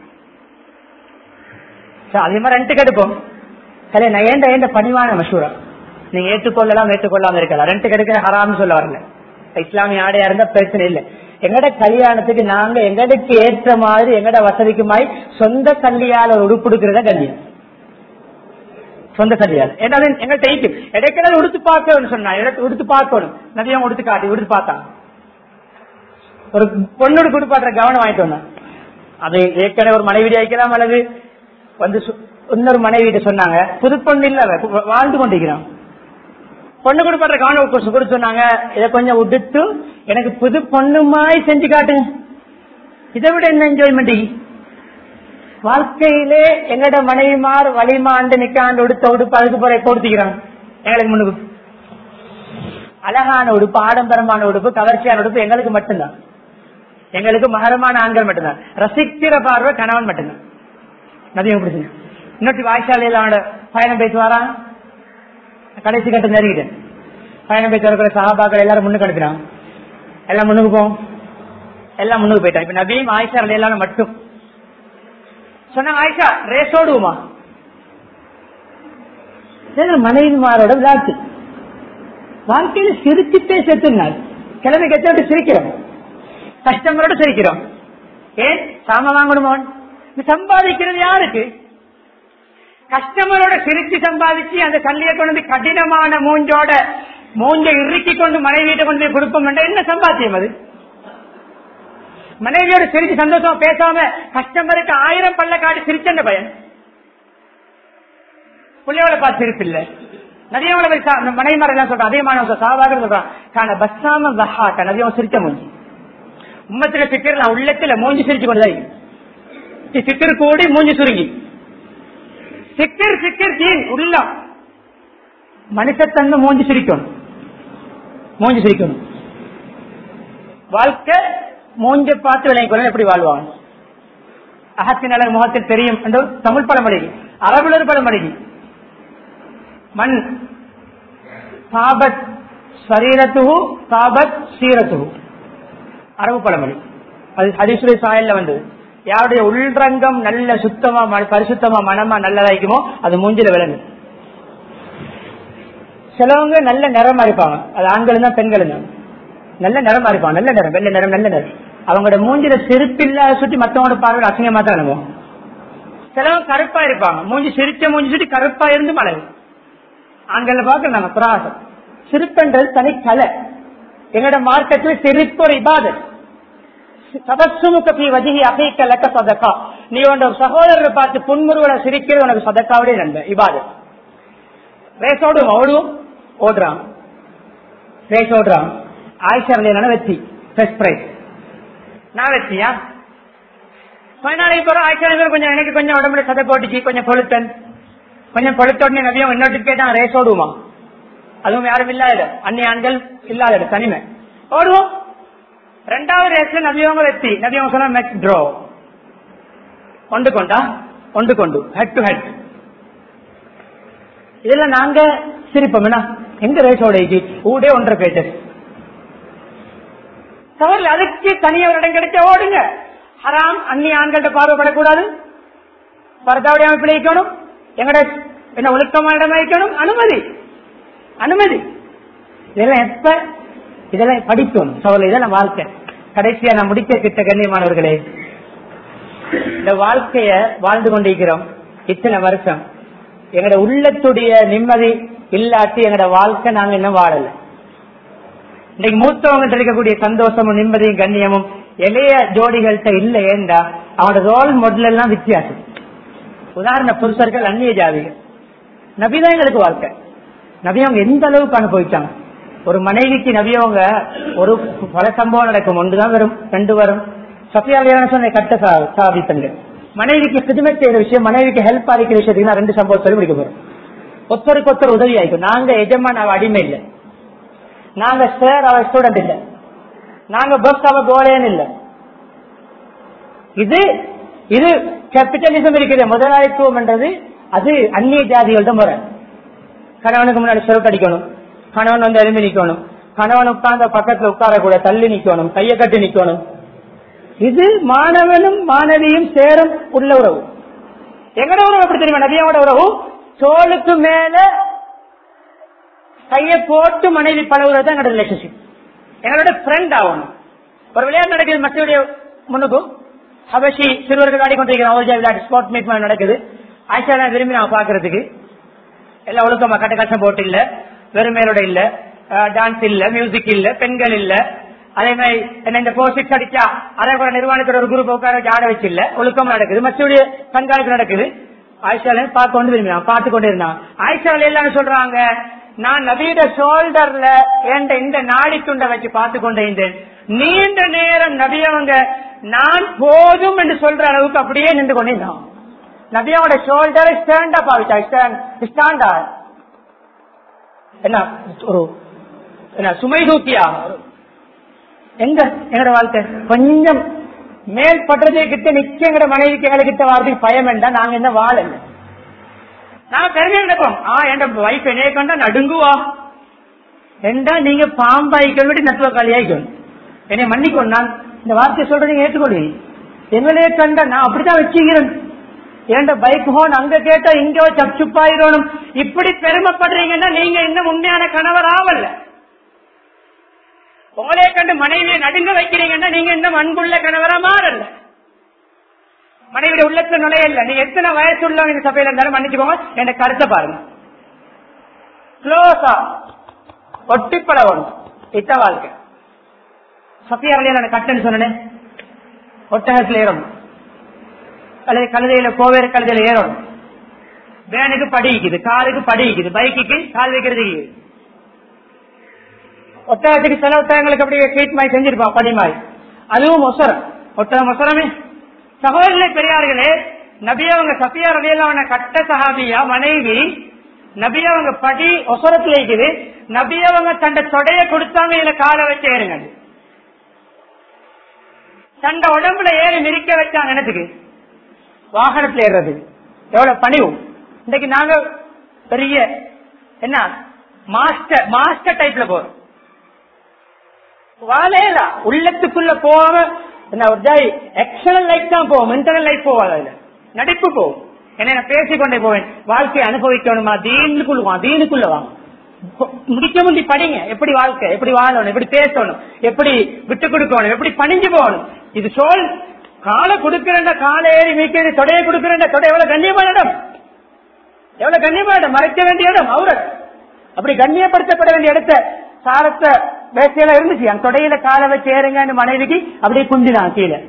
அதே மாதிரி ரெண்டுக்கு எடுப்போம். ஏண்ட பணிவான மசூரா நீங்க ஏற்றுக்கொள்ளாம இருக்கலாம். ரெண்டுக்கு எடுக்கிற ஹராம்னு சொல்ல வரல, இஸ்லாமிய ஆடையா இருந்தா பிரச்சனை இல்லை. எங்கட கல்யாணத்துக்கு நாங்க எங்களுக்கு ஏற்ற மாதிரி எங்கட வசதிக்கு மாதிரி சொந்த கல்யாண ஒரு உடுப்பு எடுக்கிறதா கல்யாணம். சொந்த கல்யாணம் ஏன்னா எங்கள்கிட்ட இடைக்கிற உடுத்து பார்க்கணும்னு சொன்னா உடுத்து பார்க்கணும். நதியம் உடுத்து காட்டி உடுத்து பார்த்தாங்க. ஒரு பொண்ணோட குடுப்பாட்டுற கவனம் வாங்கிட்டு வந்தான். அது ஏற்கனவே ஒரு மனைவி வைக்கலாம், அல்லது இன்னொரு மனைவி சொன்னாங்க, புது பொண்ணு இல்ல வாழ்ந்து கொண்டிருக்கிறான். பொண்ணு கொடுப்பாடுற கவனம் கொடுத்து சொன்னாங்க, இதை கொஞ்சம் உடுத்து எனக்கு புது பொண்ணுமாய் செஞ்சு காட்டுங்க. இதை விட என்ன என்ஜாய்மெண்ட் வாழ்க்கையிலே? எங்கட மனைவிமார் வலிமாண்டு நிக்காண்டு உடுத்த உடுப்பு அதுக்கு போற கொடுத்துக்கிறாங்க. எங்களுக்கு முன்னுக்கு அழகான உடுப்பு, ஆடம்பரமான உடுப்பு, கவர்ச்சியான உடுப்பு எங்களுக்கு மட்டும்தான். எங்களுக்கு மகரமான ஆண்கள் மட்டும்தான். ரசிக்கிற பார்வை கணவன் மட்டும்தான். நதியம் பிடிச்சுங்க. இன்னொரு ஆயிஷாலையில பயணம் பேசி வரான். கடைசி கட்டம் நெருங்கிட்டேன். பயணம் பேசி வரக்கூடிய சஹாபாக்கள் எல்லாரும் முன்னுக்கு அனுப்பினாங்க. எல்லாம் முன்னுக்கு போவோம், எல்லாம் முன்னுக்கு போயிட்டான். இப்ப நபியும் ஆயிஷா எல்லாம் மட்டும் சொன்னாங்க, ஆயிஷா ரேஸ் ஓடுவோமா? மனைவிமாரோட விளையாட்டு வாழ்க்கையில சிரிச்சுட்டே சேர்த்துனாள். கிழமை கச்சோட்டு சிரிக்கிறோம், கஸ்டமரோட சிரிக்கிறோம். ஏன் சாம வாங்கணுமோ? சம்பாதிக்கிறது யாருக்கு? கஸ்டமரோட சிரிச்சு சம்பாதிச்சு அந்த கல்லியை கொண்டு கடினமான மூஞ்சோட மூஞ்ச இறுக்கி கொண்டு மனைவியிட்ட கொண்டு போய் கொடுப்போம். என்ன சம்பாத்தியம் அது? மனைவியோட சிரிச்சு சந்தோஷமா பேசாம கஸ்டமருக்கு 1000 பல்ல காட்டி சிரிச்ச பயன். பிள்ளையோட பார்த்து சிரிப்பு இல்ல. நதியோட மனைவிமார் எல்லாம் சொல்றான், அதிகமான சாதாரண சொல்றான், பஸ்ஸாம வஹாக்க நதியோட சிரிச்ச மூஞ்சி. உம்மத்துல சிக்கர் நான் உள்ளத்துல மூஞ்சி சிரிச்சு கொண்டுதான் சிக்கர் கூடி மூஞ்சி சுருங்கி சிக்கர் சிக்கர் ஜீன் உள்ளம் மனுஷத்தன்மை மூஞ்சி சிரிக்கணும், மூஞ்சி சிரிக்கணும். வாழ்க்கை மூஞ்ச பார்த்து விளையாட எப்படி வாழ்வாங்க? அகத்தின் அழகு முகத்தில் தெரியும் என்று தமிழ் பழமொழி, அரபுல பழமொழி. மண் சாபத் சரீரத்து சாபத் சீரத்து, அரபு பழமொழி. அது ஹதீசுடைய சாயல்ல வந்தது. யாருடைய உள்ரங்கம் நல்ல சுத்தமா பரிசுத்தமா மனமா நல்லதாய்க்குமோ அது மூஞ்சில விளங்கு. சிலவங்க நல்ல நிறமா இருப்பாங்க, அது ஆண்களும் தான் பெண்களும் தான். நல்ல நிறமா இருப்பாங்க, நல்ல நிறம், வெள்ளை நிறம், நல்ல நிறம். அவங்களோட மூஞ்சில சிரிப்பில்லாத சுற்றி மத்தவங்களோட பார்வையில் அசிங்கமா தான் அனுபவம். சிலவங்க கருப்பா இருப்பாங்க, மூஞ்சி சிரிச்ச மூஞ்சி சுற்றி கருப்பா இருந்து மழகு. ஆண்கள் பார்க்க நாங்க பிராசம். சிரிப்புன்றது தனி கலை. எங்களோட மார்க்கெட்ல சிரிப்பு ஒரு இபாதத். நீ உன் சகோதரரை பார்த்து புன்முறுவலை சிரிக்கிறது உனக்கு சதக்காவுடைய நன்மை இபாதத். ரேஸ் ஓடுவோம், ஓடுவோம், ஓடுறான், ரேஸ் ஓடுறான். ஆயிஷா வெற்றி, ஃபர்ஸ்ட் பிரைஸ். நான் வெற்றியா? ஆயிஷா கொஞ்சம் எனக்கு கொஞ்சம் உடம்புல சதை போட்டுச்சு, கொஞ்சம் பொழுத்தன், கொஞ்சம் பொழுத்தோடனே நபியும் இன்னொரு கேட்டான், ரேஸ் ஓடுவோமா? அதுவும் யாரும் இல்லாத அந்நிய ஆண்கள் இல்லாத தனிமை ஓடுவோம். 2வது ரேஸ்ல நபியவங்க வெற்றி. நபியவங்க சொன்னா மேட்ச் ட்ரோ, ஒன்று கொண்டா ஒன்று கொண்டு, ஹெட் டு ஹெட். இதுல நாங்க சிரிப்போம், எங்க ரேஸ் ஓடைக்கு ஊடே 1.5 பேஜ் தவறு. அதுக்கு தனியாக ஒரு இடம் கிடைச்சா ஓடுங்க. ஹராம் அந்நிய ஆண்கள்ட்ட பார்வைப்படக்கூடாது, பரதாவுடைய அமைப்பில் வைக்கணும், எங்கட என்ன ஒழுக்கமான இடம் வைக்கணும். அனுமதி அனுமதி. இதெல்லாம் எப்ப இதெல்லாம் படிக்கணும் சவலை. இதெல்லாம் வாழ்க்கை. கடைசியா நான் முடிக்க கிட்ட கண்ணியமானவர்களே, இந்த வாழ்க்கைய வாழ்ந்து கொண்டிருக்கிறோம் இத்தனை வருஷம். எங்கட உள்ளத்துடைய நிம்மதி இல்லாட்டி எங்கட வாழ்க்கை நாங்க இன்னும் வாழல. இன்னைக்கு மூத்தவங்க இருக்கக்கூடிய சந்தோஷமும் நிம்மதியும் கண்ணியமும் இளைய ஜோடிகள்கிட்ட இல்ல. ஏண்டா அவனோட ரோல் மாடல் எல்லாம் வித்தியாசம். உதாரண புருஷர்கள் அந்நிய ஜாதிகள். நபிதான் எங்களுக்கு வாழ்க்கை. நபியவங்க எந்த அளவுக்கு அனுபவிச்சாங்க. ஒரு மனைவிக்கு நபியவங்க ஒரு பல சம்பவம் நடக்கும். 1 தான் வரும், 2 வரும். சஃபியா சொன்ன கட்ட சாதித்தங்க. மனைவிக்கு கிதுமத் செய்யற விஷயம், மனைவிக்கு ஹெல்ப் ஆகிக்கிற விஷயத்துக்கு 2 சம்பவம் சொல்லி முடிக்க போறோம். ஒருத்தருக்கு ஒருத்தர் உதவி ஆயிக்கும். நாங்க எஜமான், அவ அடிமை இல்லை. நாங்க சார், அவ ஸ்டூடெண்ட் இல்லை. நாங்க பஸ், அவ கோலேன் இல்லை. இது இது கேபிட்டலிசம் இருக்குது. முதலாளித்துவம் என்றது அது அந்நிய ஜாதிகள் தான் முறை. கணவனுக்கு முன்னாடி செருப்பு அடிக்கணும், கணவன் வந்து எழுந்து நிக்கணும், கணவன் உட்கார்ந்த பக்கத்துல உட்காரக்கூட தள்ளி நிக்கணும், கையை கட்டி நிக்கணும். இது மாணவனும் மாணவியும் சேரும் உள்ள உறவு. எங்கட உறவு எப்படி தெரியுமா? நபியோட உறவு தோளுக்கு மேல கையை போட்டு மனைவி பழகுறது தான் எங்களோட ரிலேஷன்ஷிப். எங்களோட ஃப்ரெண்ட் ஆகணும். ஒரு விளையாட்டு நடக்குது மற்றவருடைய முன்னுக்கும். ஹபஷி சிறுவர்கள் ஆடிக்கொண்டிருக்கிறோம், விளையாட்டு ஸ்போர்ட் மீட் நடக்குது. ஆயிஷா விரும்பி நான் பாக்குறதுக்கு எல்லாம் ஒழுக்கமா கட்ட கஷ்டம் போட்டு இல்ல, வெறுமையோட இல்ல, டான்ஸ் இல்ல, மியூசிக் இல்ல, பெண்கள் இல்ல. அதே மாதிரி என்ன இந்த போஸ்ட் அடிச்சா அதே கூட நிர்வாணத்தோட ஒரு குரூப் உட்கார ஆட வச்சு இல்ல, ஒழுக்கமா நடக்குது. மற்றவருடைய கண்காணிப்பு நடக்குது. ஆயிஷால பார்த்து கொண்டு விரும்பினான், பார்த்து கொண்டு இருந்தான். ஆயிஷால எல்லாம் சொல்றாங்க, நான் நபியோட ஷோல்டர்ல இந்த நாடி துண்டை வச்சு பார்த்து கொண்டே இருந்தேன். நீண்ட நேரம் நபியவங்க நான் போதும் என்று சொல்ற அளவுக்கு அப்படியே நின்று கொண்டிருந்தான். நபியோட ஷோல்டரை ஸ்டாண்ட் அப் ஆகிட்டா, ஸ்டாண்டா என்ன ஒரு என்ன சுமை தூக்கியா? எங்க எங்கட வாழ்க்கை கொஞ்சம் மேல் பட்டதை கிட்ட நிக்க எங்கட மனைவிக்கு எங்களை கிட்ட வார்த்தைக்கு பயம் வேண்டாம். நாங்க என்ன வாழ நான் பெருமையா நினைப்போம், என் வைஃப் என்னைய கண்டா நடுங்குவா என்றா நீங்க பாம்பாய்க்க விட்டு நெட்வொர்க் ஆகிக்கும். என்னை மன்னிக்கும், நான் இந்த வார்த்தையை சொல்ற நீங்க ஏற்றுக்கொள்வீங்க. எங்களையே கண்டா நான் அப்படித்தான் வச்சுக்கிறேன், என் பைக் ஹோன் அங்க கேட்டா இங்க சப்சுப்பாயிரும். இப்படி பெருமைப்படுறீங்கன்னா நீங்க இன்னும் உண்மையான கணவர் ஆவல்ல. உங்களே கண்டு மனைவியை நடுங்க வைக்கிறீங்கன்னா நீங்க இன்னும் அன்புள்ள கணவரா மாறல. மனைவிய உள்ளத்துல நுழையல. நீ எத்தனை வயசு உள்ளவங்க இந்த சபையில இருந்தாலும் மன்னிச்சுக்கோங்க, என் கருத்தை பாருங்க. க்ளோஸா ஒட்டிப்படணும், இத்த வாழ்க்கை. சஃபியா ரலியல்லாஹு கட்டன்னு சொன்னேன், ஒட்டகத்துல ஏறணும் அல்லது கழுதையில கோவேறு கழுதையில ஏறணும். வேனுக்கு படிக்குது, காருக்கு படிக்குது, பைக்கு கால் வைக்கிறது. ஒட்டகத்துக்கு சில ஒட்டகங்களுக்கு அப்படி சீட் மாதிரி செஞ்சிருப்பான், படிமாய். அதுவும் ஒசரம், ஒட்டகம் ஒசரமே. சகோதரர்களே பெரியார்களே, நபி அவங்க சஃபியா ரலியல்லாஹு கட்ட சஹாபியா மனைவி, நபி அவங்க படி ஒசரத்துல இருக்குது. நபி அவங்க தண்ட தொடைய கொடுத்தாங்க, இதுல காலை வச்சு ஏறுங்க. தண்ட உடம்புல ஏறி மிரிக்க வச்சாங்க. என்னத்துக்கு? வாகனத்துல ஏறுறது. எவ்வளவு பணிவும். இன்னைக்கு நாங்க பெரிய என்ன மாஸ்டர் டைப்ல போறோம். வாழையில உள்ளத்துக்குள்ள போக எக்ஸ்டர்னல் லைஃப் தான் போவோம், இன்டர்னல் லைஃப் போவாது, நடிப்பு போவோம். என்ன பேசிக்கொண்டே போவேன். வாழ்க்கையை அனுபவிக்கணுமா, தீனுக்குள்ள வாங்க. முடிக்க முடி படிங்க, எப்படி வாழ்க்கை, எப்படி வாழணும், எப்படி பேசணும், எப்படி விட்டு கொடுக்கணும், எப்படி பணிஞ்சு போகணும். இது சோல் காலை கொடுக்கிறேன், காலை ஏறி மீக்கிறது, தொடையை கொடுக்கிறேன். தொடை எவ்வளவு கண்ணியமான இடம், எவ்வளவு கண்ணியமான இடம், மறைக்க வேண்டிய இடம். அவரு அப்படி கண்ணியப்படுத்தப்பட வேண்டிய இடத்த சாரத்தை வேசையில இருந்துச்சு. அந்த தொடையில காலை வச்சு ஏறுங்க மனைவிக்கு அப்படியே குந்தினான் கீழே.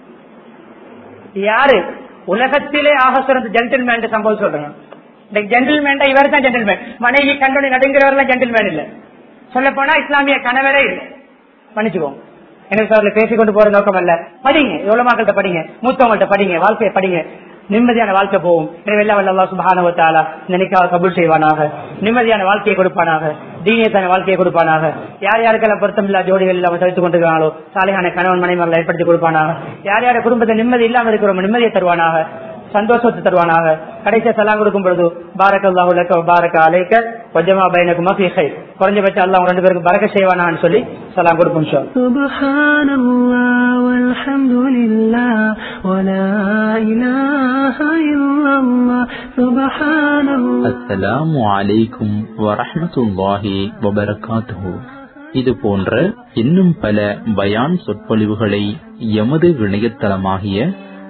யாரு உலகத்திலே ஆக சிறந்த ஜென்டில்மேன் சம்பவம் சொல்றேன். ஜென்டில்மேன் இவர் தான் ஜென்டில்மேன். மனைவி கண்டோடி நடுங்கிறவர்கள் ஜென்டில்மேன் இல்ல. சொல்ல போனா இஸ்லாமிய கணவரே இல்லை. மன்னிச்சுக்கோங்க, எனக்கு அவர்களை பேசிக்கொண்டு போற நோக்கம் அல்ல. படிங்க, எவ்வளவு மக்கள்கிட்ட படிங்க, மூத்தவங்கள்ட்ட படிங்க, வாழ்க்கையை படிங்க, நிம்மதியான வாழ்க்கை போகும். எனவே அல்லாஹ் சுப்ஹானஹு வ தஆலா இந்த நிக்காஹ் கபூல் செய்வானாக, நிம்மதியான வாழ்க்கையை கொடுப்பானாக, தீனியத்தான வாழ்க்கையை கொடுப்பானாக. யார் யாருக்கெல்லாம் பொருத்தமில்லா ஜோடிகள் இல்லாமல் தவித்துக் கொண்டிருக்கிறாங்களோ சாலிஹான கணவன் மனைவிகளை ஏற்படுத்தி கொடுப்பானாக. யார் யார குடும்பத்தை நிம்மதி இல்லாமல் இருக்கிறோம் நிம்மதியை தருவானாக, சந்தோஷத்தை தருவானாக. கடைசியா சலாம் கொடுக்கும் பொழுது பாரக்கல்லாஹு லக வ பாரக அலைக வ ஜமா பைனகுமா ஃபீ கைர், குறைஞ்சபட்சம் அல்லாஹ் ரெண்டு பேருக்கு பரக்கத் செய்வானான்னு சொல்லி சலாம் கொடுப்போம். சுப்ஹானல்லாஹ் வல்ஹம்துலில்லாஹ் வலா இலாஹா இல்லல்லாஹ் சுப்ஹானல்லாஹ். அஸ்ஸலாமு அலைக்கும் வரஹ்மத்துல்லாஹி வ பரகாத்துஹு. இது போன்ற இன்னும் பல பயான் சொற்பொழிவுகளை எமது இணையதளமாகிய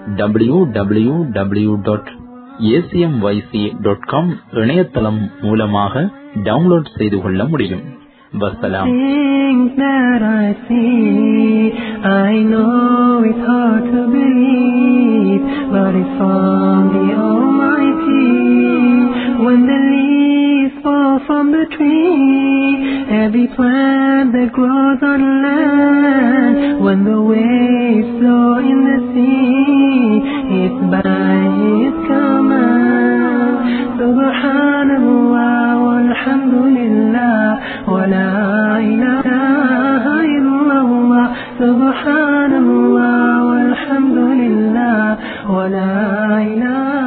www.acmyc.com இணையதளம் மூலமாக டவுன்லோட் செய்து கொள்ள முடியும். வஸ்ஸலாம். From the tree, every plant that grows on land, when the waves flow in the sea, it's by His command. Subhanallah walhamdulillah wa la ilaha illallah. Subhanallah walhamdulillah wa la ilaha